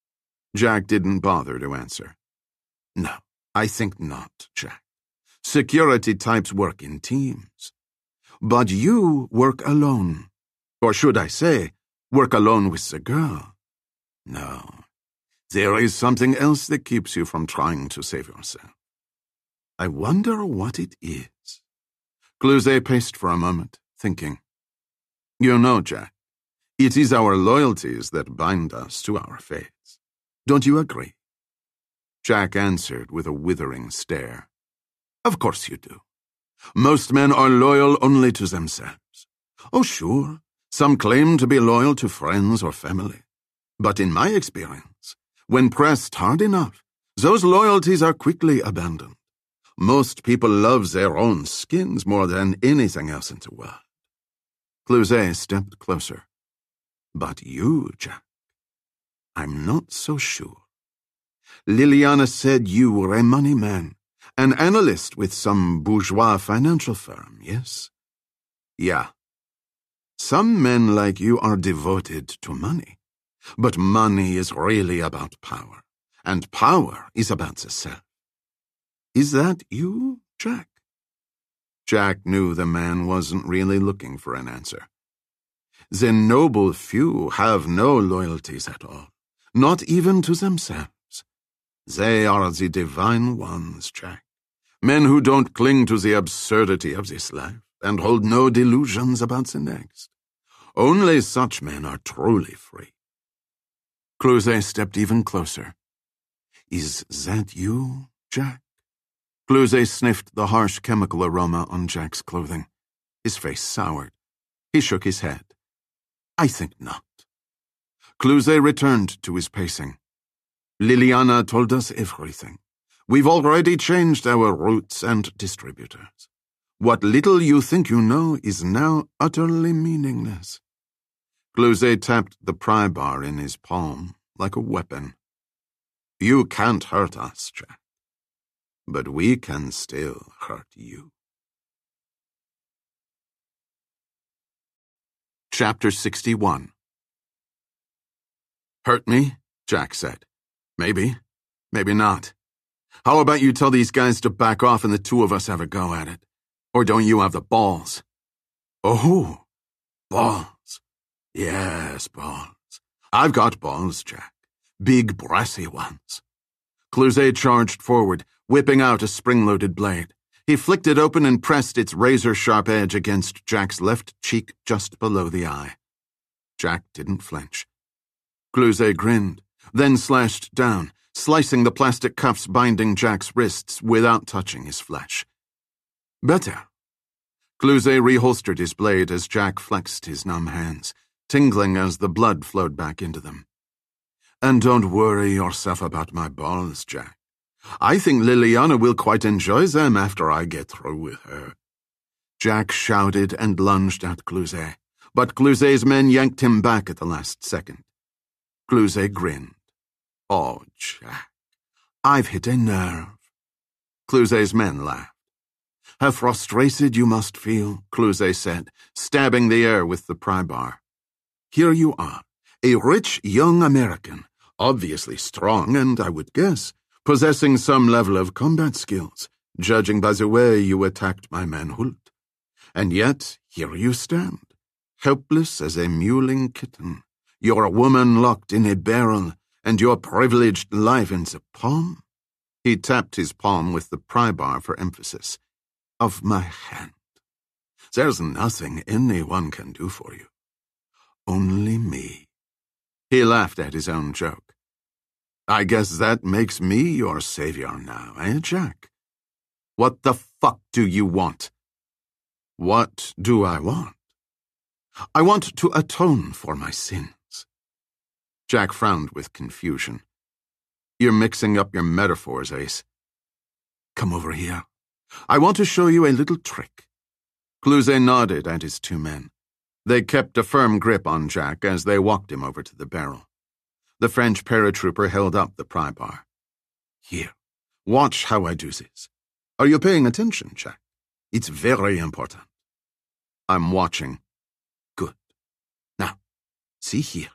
A: Jack didn't bother to answer. No, I think not, Jack. Security types work in teams. But you work alone. Or should I say, work alone with the girl. No, there is something else that keeps you from trying to save yourself. I wonder what it is. Cluzet paced for a moment, thinking. You know, Jack, it is our loyalties that bind us to our faiths. Don't you agree? Jack answered with a withering stare. Of course you do. Most men are loyal only to themselves. Oh, sure, some claim to be loyal to friends or family. But in my experience, when pressed hard enough, those loyalties are quickly abandoned. Most people love their own skins more than anything else in the world. Cluzet stepped closer. But you, Jack, I'm not so sure. Liliana said you were a money man, an analyst with some bourgeois financial firm, yes? Yeah. Some men like you are devoted to money. But money is really about power, and power is about the self. Is that you, Jack? Jack knew the man wasn't really looking for an answer. The noble few have no loyalties at all, not even to themselves. They are the divine ones, Jack. Men who don't cling to the absurdity of this life and hold no delusions about the next. Only such men are truly free. Cluzet stepped even closer. Is that you, Jack? Cluzet sniffed the harsh chemical aroma on Jack's clothing. His face soured. He shook his head. I think not. Cluzet returned to his pacing. Liliana told us everything. We've already changed our routes and distributors. What little you think you know is now utterly meaningless. Cluzet tapped the pry bar in his palm like a weapon. You can't hurt us, Jack. But we can still hurt you. Chapter 61. Hurt me? Jack said. Maybe. Maybe not. How about you tell these guys to back off and the two of us have a go at it? Or don't you have the balls? Oh, balls. Yes, balls. I've got balls, Jack. Big, brassy ones. Cluzet charged forward, whipping out a spring-loaded blade. He flicked it open and pressed its razor-sharp edge against Jack's left cheek just below the eye. Jack didn't flinch. Cluzet grinned, then slashed down, slicing the plastic cuffs binding Jack's wrists without touching his flesh. Better. Cluzet reholstered his blade as Jack flexed his numb hands, tingling as the blood flowed back into them. And don't worry yourself about my balls, Jack. I think Liliana will quite enjoy them after I get through with her. Jack shouted and lunged at Cluzet, but Cluzet's men yanked him back at the last second. Cluzet grinned. Oh, Jack, I've hit a nerve. Cluzet's men laughed. How frustrated you must feel, Cluzet said, stabbing the air with the pry bar. Here you are, a rich young American, obviously strong and, I would guess, possessing some level of combat skills, judging by the way you attacked my man Hult. And yet, here you stand, helpless as a mewling kitten, your woman locked in a barrel, and your privileged life in the palm. He tapped his palm with the pry bar for emphasis. Of my hand. There's nothing anyone can do for you. Only me. He laughed at his own joke. I guess that makes me your savior now, eh, Jack? What the fuck do you want? What do I want? I want to atone for my sins. Jack frowned with confusion. You're mixing up your metaphors, Ace. Come over here. I want to show you a little trick. Cluzet nodded at his two men. They kept a firm grip on Jack as they walked him over to the barrel. The French paratrooper held up the pry bar. Here, watch how I do this. Are you paying attention, Jack? It's very important. I'm watching. Good. Now, see here.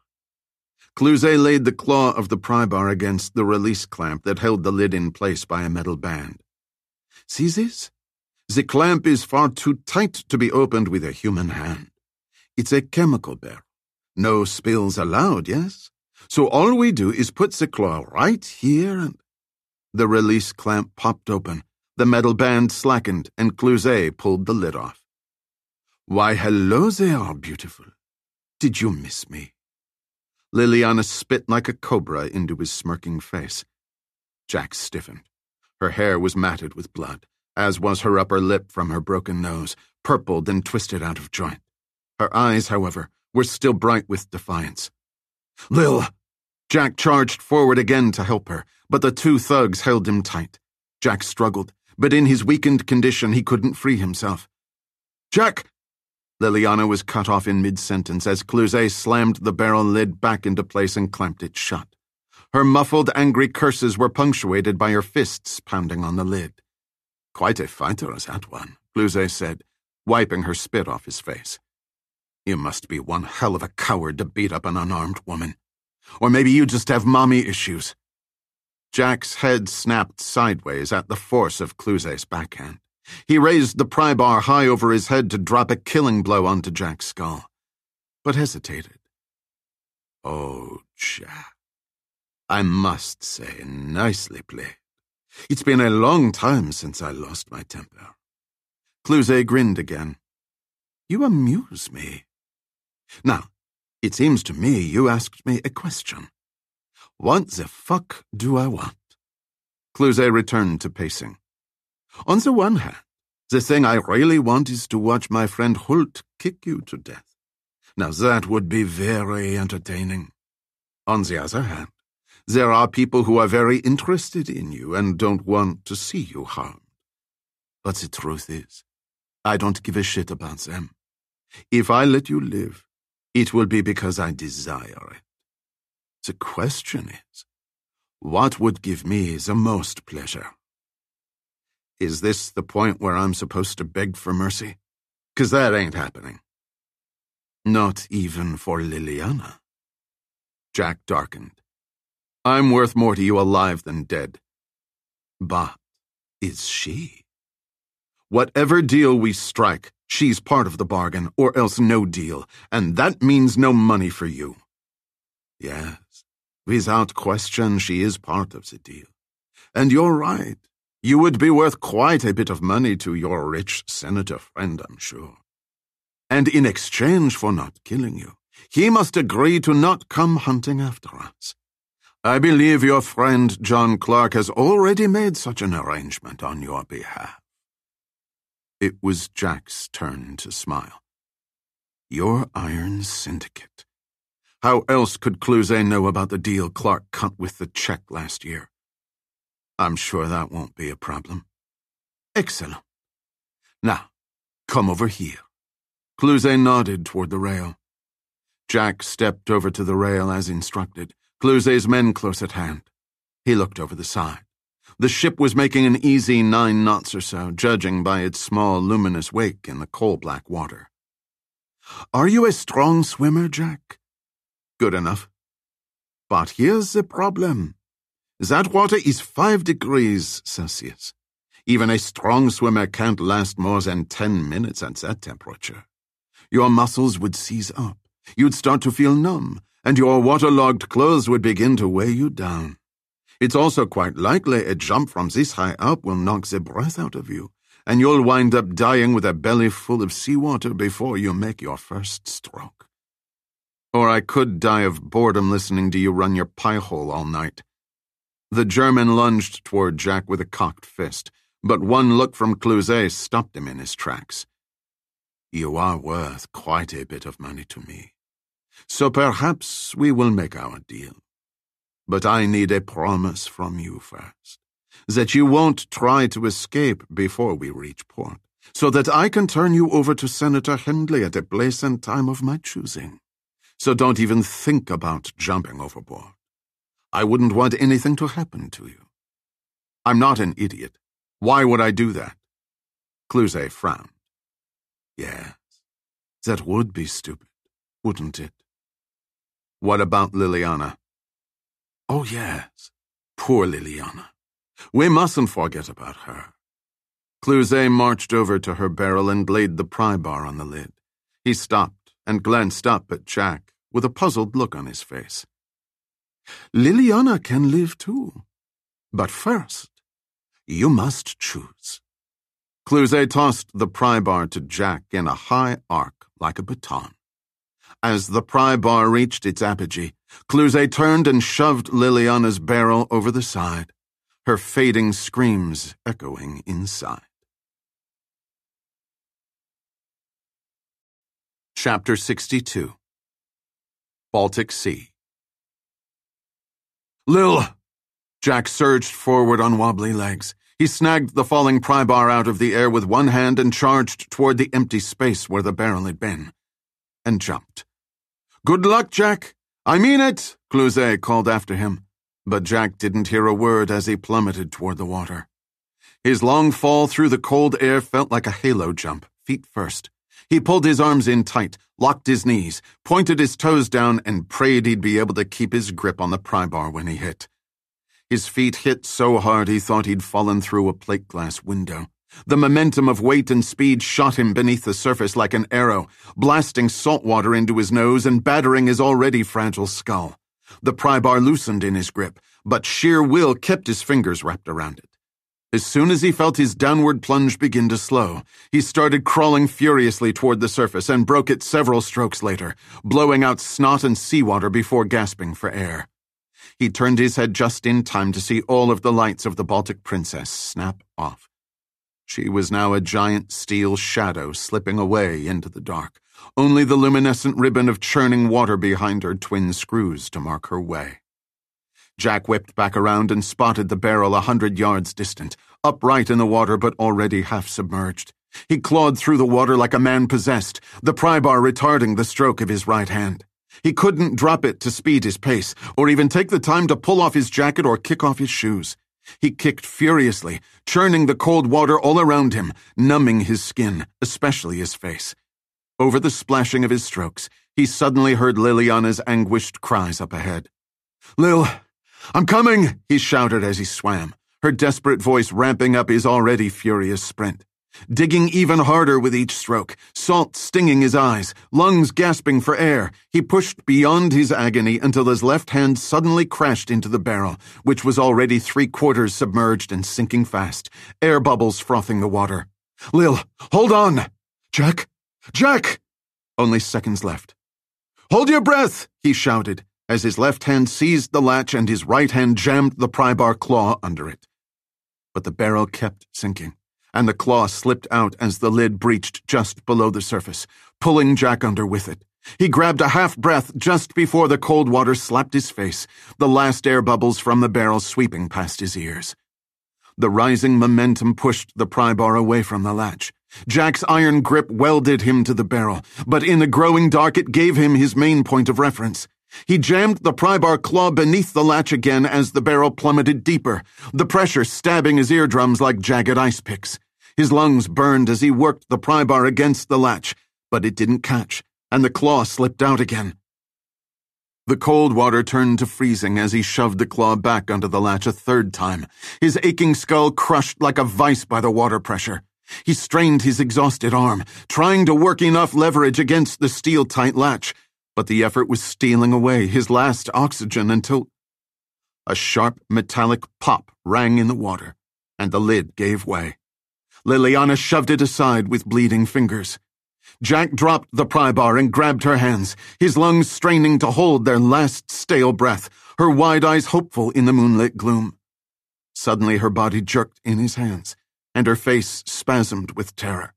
A: Cluzet laid the claw of the pry bar against the release clamp that held the lid in place by a metal band. See this? The clamp is far too tight to be opened with a human hand. It's a chemical barrel. No spills allowed, yes? So all we do is put the claw right here and... The release clamp popped open, the metal band slackened, and Cluzet pulled the lid off. Why, hello there, beautiful. Did you miss me? Liliana spit like a cobra into his smirking face. Jack stiffened. Her hair was matted with blood, as was her upper lip from her broken nose, purpled and twisted out of joint. Her eyes, however, were still bright with defiance. Lil! Jack charged forward again to help her, but the two thugs held him tight. Jack struggled, but in his weakened condition he couldn't free himself. Jack! Liliana was cut off in mid-sentence as Cluzet slammed the barrel lid back into place and clamped it shut. Her muffled, angry curses were punctuated by her fists pounding on the lid. Quite a fighter is that one, Cluzet said, wiping her spit off his face. You must be one hell of a coward to beat up an unarmed woman. Or maybe you just have mommy issues. Jack's head snapped sideways at the force of Cluzet's backhand. He raised the pry bar high over his head to drop a killing blow onto Jack's skull, but hesitated. Oh, Jack. I must say, nicely played. It's been a long time since I lost my temper. Cluzet grinned again. You amuse me. Now, it seems to me you asked me a question. What the fuck do I want? Cluzet returned to pacing. On the one hand, the thing I really want is to watch my friend Hult kick you to death. Now that would be very entertaining. On the other hand, there are people who are very interested in you and don't want to see you harmed. But the truth is, I don't give a shit about them. If I let you live, it will be because I desire it. The question is, what would give me the most pleasure? Is this the point where I'm supposed to beg for mercy? 'Cause that ain't happening. Not even for Liliana. Jack darkened. I'm worth more to you alive than dead. But is she? Whatever deal we strike, she's part of the bargain, or else no deal, and that means no money for you. Yes, without question she is part of the deal. And you're right, You would be worth quite a bit of money to your rich senator friend, I'm sure. And in exchange for not killing you, he must agree to not come hunting after us. I believe your friend John Clark has already made such an arrangement on your behalf." It was Jack's turn to smile. Your Iron Syndicate. How else could Cluzet know about the deal Clark cut with the check last year? I'm sure that won't be a problem. Excellent. Now, come over here. Cluzet nodded toward the rail. Jack stepped over to the rail as instructed, Cluzet's men close at hand. He looked over the side. The ship was making an easy 9 knots or so, judging by its small luminous wake in the coal-black water. Are you a strong swimmer, Jack? Good enough. But here's the problem. That water is 5 degrees Celsius. Even a strong swimmer can't last more than 10 minutes at that temperature. Your muscles would seize up. You'd start to feel numb, and your waterlogged clothes would begin to weigh you down. It's also quite likely a jump from this high up will knock the breath out of you, and you'll wind up dying with a belly full of seawater before you make your first stroke. Or I could die of boredom listening to you run your pie hole all night. The German lunged toward Jack with a cocked fist, but one look from Cluzet stopped him in his tracks. You are worth quite a bit of money to me, so perhaps we will make our deal. But I need a promise from you first, that you won't try to escape before we reach port, so that I can turn you over to Senator Hendley at a place and time of my choosing. So don't even think about jumping overboard. I wouldn't want anything to happen to you. I'm not an idiot. Why would I do that? Cluzet frowned. Yes, that would be stupid, wouldn't it? What about Liliana? Oh, yes, poor Liliana. We mustn't forget about her. Cluzet marched over to her barrel and laid the pry bar on the lid. He stopped and glanced up at Jack with a puzzled look on his face. Liliana can live too. But first, you must choose. Cluzet tossed the pry bar to Jack in a high arc like a baton. As the pry bar reached its apogee, Cluzet turned and shoved Liliana's barrel over the side, her fading screams echoing inside. Chapter 62. Baltic Sea. Lil! Jack surged forward on wobbly legs. He snagged the falling pry bar out of the air with one hand and charged toward the empty space where the barrel had been. And jumped. Good luck, Jack! I mean it! Cluzet called after him. But Jack didn't hear a word as he plummeted toward the water. His long fall through the cold air felt like a halo jump, feet first. He pulled his arms in tight, locked his knees, pointed his toes down, and prayed he'd be able to keep his grip on the pry bar when he hit. His feet hit so hard he thought he'd fallen through a plate glass window. The momentum of weight and speed shot him beneath the surface like an arrow, blasting salt water into his nose and battering his already fragile skull. The pry bar loosened in his grip, but sheer will kept his fingers wrapped around it. As soon as he felt his downward plunge begin to slow, he started crawling furiously toward the surface and broke it several strokes later, blowing out snot and seawater before gasping for air. He turned his head just in time to see all of the lights of the Baltic Princess snap off. She was now a giant steel shadow slipping away into the dark, only the luminescent ribbon of churning water behind her twin screws to mark her way. Jack whipped back around and spotted the barrel 100 yards distant, upright in the water but already half submerged. He clawed through the water like a man possessed, the pry bar retarding the stroke of his right hand. He couldn't drop it to speed his pace, or even take the time to pull off his jacket or kick off his shoes. He kicked furiously, churning the cold water all around him, numbing his skin, especially his face. Over the splashing of his strokes, he suddenly heard Liliana's anguished cries up ahead. "Lil, I'm coming!" he shouted as he swam, her desperate voice ramping up his already furious sprint. Digging even harder with each stroke, salt stinging his eyes, lungs gasping for air, he pushed beyond his agony until his left hand suddenly crashed into the barrel, which was already 3/4 submerged and sinking fast, air bubbles frothing the water. "Lil, hold on! Jack! Jack!" Only seconds left. "Hold your breath!" he shouted, as his left hand seized the latch and his right hand jammed the pry bar claw under it. But the barrel kept sinking, and the claw slipped out as the lid breached just below the surface, pulling Jack under with it. He grabbed a half breath just before the cold water slapped his face, the last air bubbles from the barrel sweeping past his ears. The rising momentum pushed the pry bar away from the latch. Jack's iron grip welded him to the barrel, but in the growing dark it gave him his main point of reference. He jammed the pry bar claw beneath the latch again as the barrel plummeted deeper, the pressure stabbing his eardrums like jagged ice picks. His lungs burned as he worked the pry bar against the latch, but it didn't catch, and the claw slipped out again. The cold water turned to freezing as he shoved the claw back under the latch a third time, his aching skull crushed like a vice by the water pressure. He strained his exhausted arm, trying to work enough leverage against the steel-tight latch, but the effort was stealing away his last oxygen until a sharp metallic pop rang in the water, and the lid gave way. Liliana shoved it aside with bleeding fingers. Jack dropped the pry bar and grabbed her hands, his lungs straining to hold their last stale breath, her wide eyes hopeful in the moonlit gloom. Suddenly her body jerked in his hands, and her face spasmed with terror.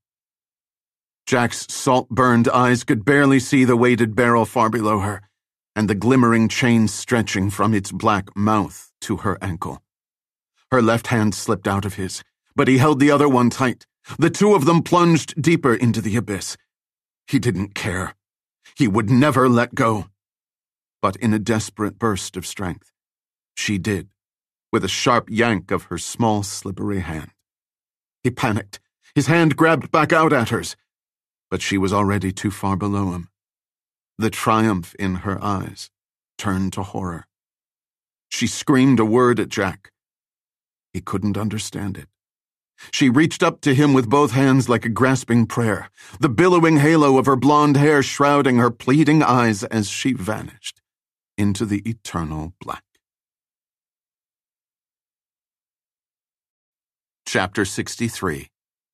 A: Jack's salt-burned eyes could barely see the weighted barrel far below her, and the glimmering chain stretching from its black mouth to her ankle. Her left hand slipped out of his, but he held the other one tight. The two of them plunged deeper into the abyss. He didn't care. He would never let go. But in a desperate burst of strength, she did, with a sharp yank of her small, slippery hand. He panicked. His hand grabbed back out at hers, but she was already too far below him. The triumph in her eyes turned to horror. She screamed a word at Jack. He couldn't understand it. She reached up to him with both hands like a grasping prayer, the billowing halo of her blonde hair shrouding her pleading eyes as she vanished into the eternal black. Chapter 63.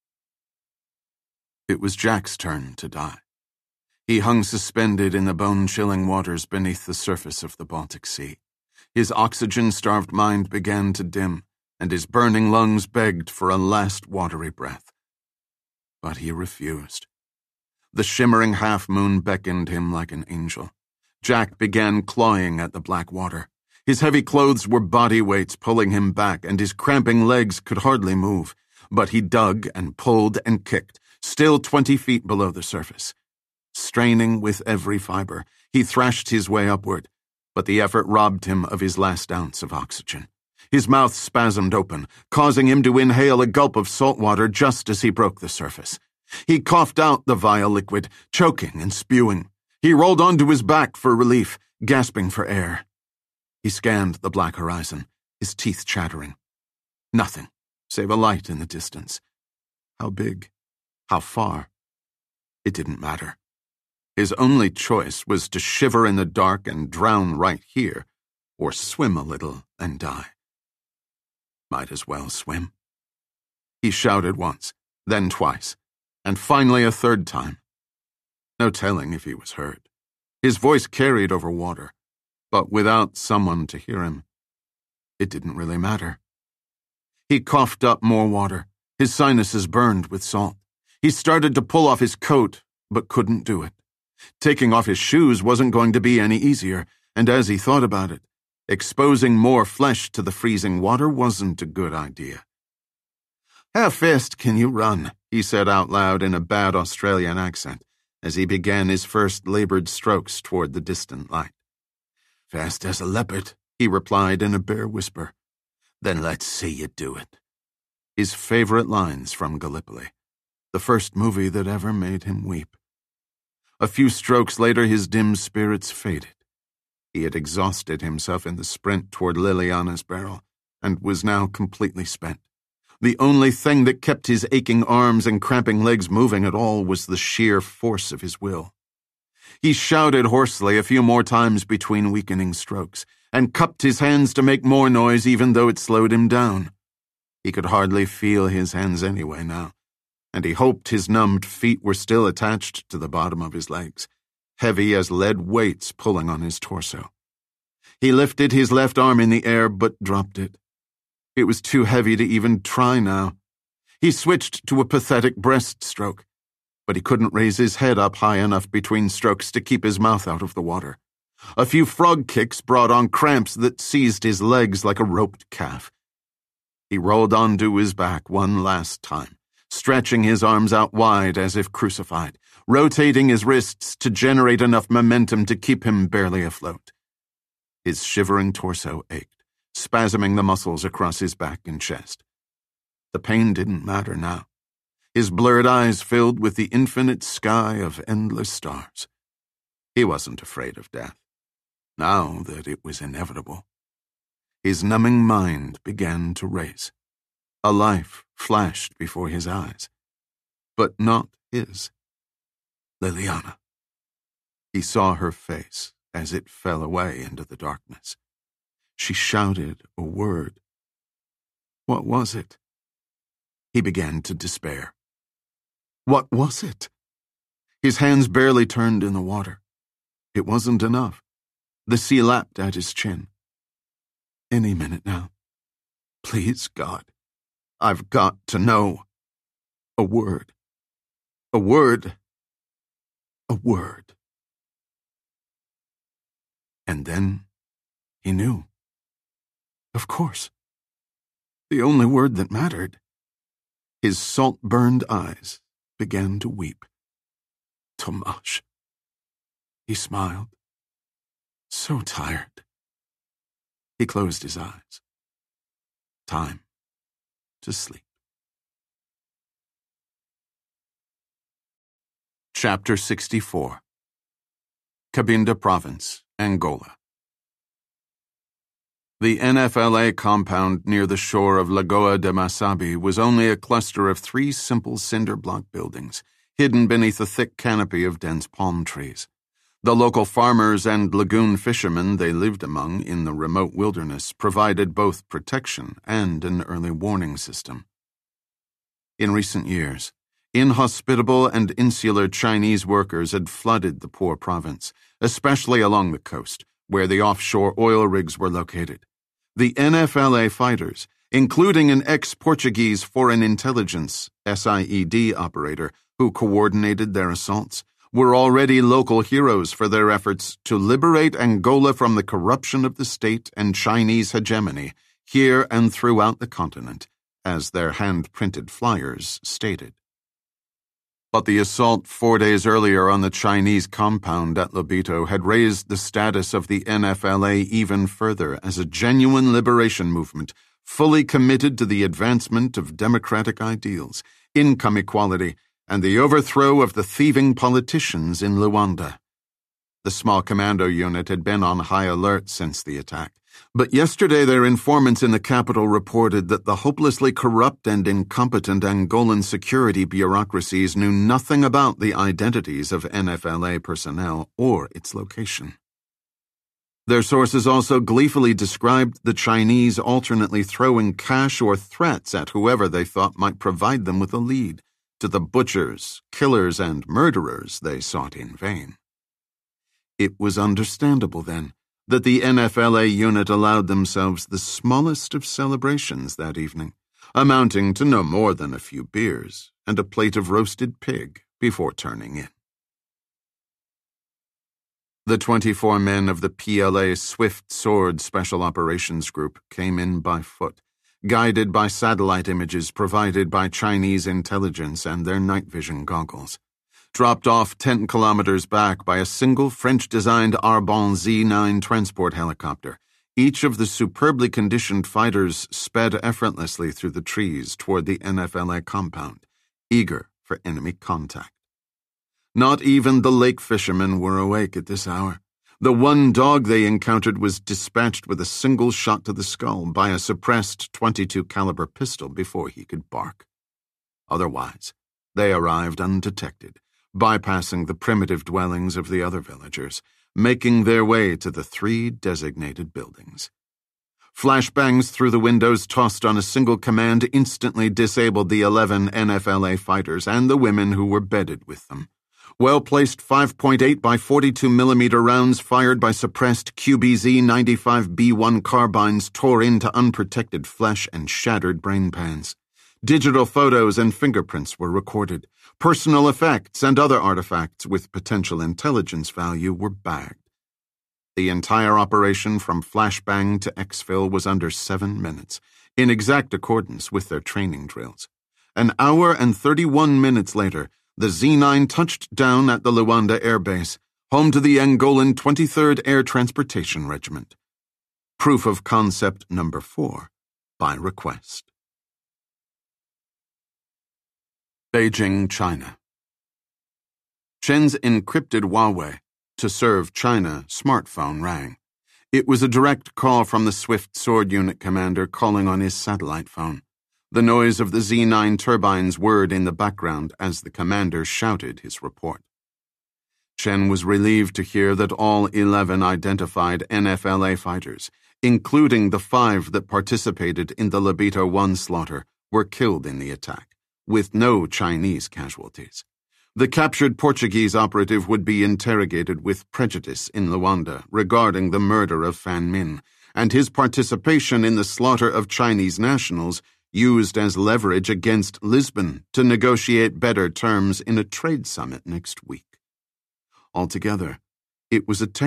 A: It was Jack's turn to die. He hung suspended in the bone-chilling waters beneath the surface of the Baltic Sea. His oxygen-starved mind began to dim, and his burning lungs begged for a last watery breath. But he refused. The shimmering half-moon beckoned him like an angel. Jack began clawing at the black water. His heavy clothes were body weights pulling him back, and his cramping legs could hardly move. But he dug and pulled and kicked, still 20 feet below the surface. Straining with every fiber, he thrashed his way upward, but the effort robbed him of his last ounce of oxygen. His mouth spasmed open, causing him to inhale a gulp of salt water just as he broke the surface. He coughed out the vile liquid, choking and spewing. He rolled onto his back for relief, gasping for air. He scanned the black horizon, his teeth chattering. Nothing, save a light in the distance. How big? How far? It didn't matter. His only choice was to shiver in the dark and drown right here, or swim a little and die. Might as well swim. He shouted once, then twice, and finally a third time. No telling if he was heard. His voice carried over water, but without someone to hear him, it didn't really matter. He coughed up more water. His sinuses burned with salt. He started to pull off his coat, but couldn't do it. Taking off his shoes wasn't going to be any easier, and as he thought about it, exposing more flesh to the freezing water wasn't a good idea. "How fast can you run?" he said out loud in a bad Australian accent, as he began his first labored strokes toward the distant light. "Fast as a leopard," he replied in a bare whisper. "Then let's see you do it." His favorite lines from Gallipoli, the first movie that ever made him weep. A few strokes later, his dim spirits faded. He had exhausted himself in the sprint toward Liliana's barrel, and was now completely spent. The only thing that kept his aching arms and cramping legs moving at all was the sheer force of his will. He shouted hoarsely a few more times between weakening strokes, and cupped his hands to make more noise even though it slowed him down. He could hardly feel his hands anyway now, and he hoped his numbed feet were still attached to the bottom of his legs, heavy as lead weights pulling on his torso. He lifted his left arm in the air but dropped it. It was too heavy to even try now. He switched to a pathetic breaststroke, but he couldn't raise his head up high enough between strokes to keep his mouth out of the water. A few frog kicks brought on cramps that seized his legs like a roped calf. He rolled onto his back one last time, stretching his arms out wide as if crucified, rotating his wrists to generate enough momentum to keep him barely afloat. His shivering torso ached, spasming the muscles across his back and chest. The pain didn't matter now. His blurred eyes filled with the infinite sky of endless stars. He wasn't afraid of death, now that it was inevitable. His numbing mind began to race. A life flashed before his eyes, but not his. Liliana. He saw her face as it fell away into the darkness. She shouted a word. What was it? He began to despair. What was it? His hands barely turned in the water. It wasn't enough. The sea lapped at his chin. Any minute now. Please, God. I've got to know. A word. A word. A word. And then he knew. Of course. The only word that mattered. His salt-burned eyes began to weep. Tomasz. He smiled. So tired. He closed his eyes. Time to sleep. Chapter 64. Cabinda Province, Angola. The NFLA compound near the shore of Lagoa de Masabi was only a cluster of 3 simple cinder block buildings, hidden beneath a thick canopy of dense palm trees. The local farmers and lagoon fishermen they lived among in the remote wilderness provided both protection and an early warning system. In recent years, inhospitable and insular Chinese workers had flooded the poor province, especially along the coast, where the offshore oil rigs were located. The NFLA fighters, including an ex-Portuguese Foreign Intelligence (SIED) operator who coordinated their assaults, were already local heroes for their efforts to liberate Angola from the corruption of the state and Chinese hegemony here and throughout the continent, as their hand-printed flyers stated. But the assault 4 days earlier on the Chinese compound at Lobito had raised the status of the NFLA even further as a genuine liberation movement fully committed to the advancement of democratic ideals, income equality, and the overthrow of the thieving politicians in Luanda. The small commando unit had been on high alert since the attack, but yesterday their informants in the capital reported that the hopelessly corrupt and incompetent Angolan security bureaucracies knew nothing about the identities of NFLA personnel or its location. Their sources also gleefully described the Chinese alternately throwing cash or threats at whoever they thought might provide them with a lead, to the butchers, killers, and murderers they sought in vain. It was understandable, then, that the NFLA unit allowed themselves the smallest of celebrations that evening, amounting to no more than a few beers and a plate of roasted pig before turning in. The 24 men of the PLA Swift Sword Special Operations Group came in by foot, guided by satellite images provided by Chinese intelligence and their night vision goggles, dropped off 10 kilometers back by a single French-designed Arbonne Z-9 transport helicopter. Each of the superbly conditioned fighters sped effortlessly through the trees toward the NFLA compound, eager for enemy contact. Not even the lake fishermen were awake at this hour, The one dog they encountered was dispatched with a single shot to the skull by a suppressed .22 caliber pistol before he could bark. Otherwise, they arrived undetected, bypassing the primitive dwellings of the other villagers, making their way to the 3 designated buildings. Flashbangs through the windows tossed on a single command instantly disabled the 11 NFLA fighters and the women who were bedded with them. Well-placed 5.8 by 42 millimeter rounds fired by suppressed QBZ-95B1 carbines tore into unprotected flesh and shattered brain pans. Digital photos and fingerprints were recorded. Personal effects and other artifacts with potential intelligence value were bagged. The entire operation from flashbang to exfil was under 7 minutes, in exact accordance with their training drills. An hour and 31 minutes later, the Z-9 touched down at the Luanda Air Base, home to the Angolan 23rd Air Transportation Regiment. Proof of concept number 4, by request. Beijing, China. Chen's encrypted Huawei to serve China smartphone rang. It was a direct call from the Swift Sword Unit commander calling on his satellite phone. The noise of the Z-9 turbines whirred in the background as the commander shouted his report. Chen was relieved to hear that all 11 identified NFLA fighters, including the 5 that participated in the Lobito 1 slaughter, were killed in the attack, with no Chinese casualties. The captured Portuguese operative would be interrogated with prejudice in Luanda regarding the murder of Fan Min, and his participation in the slaughter of Chinese nationals used as leverage against Lisbon to negotiate better terms in a trade summit next week. Altogether, it was a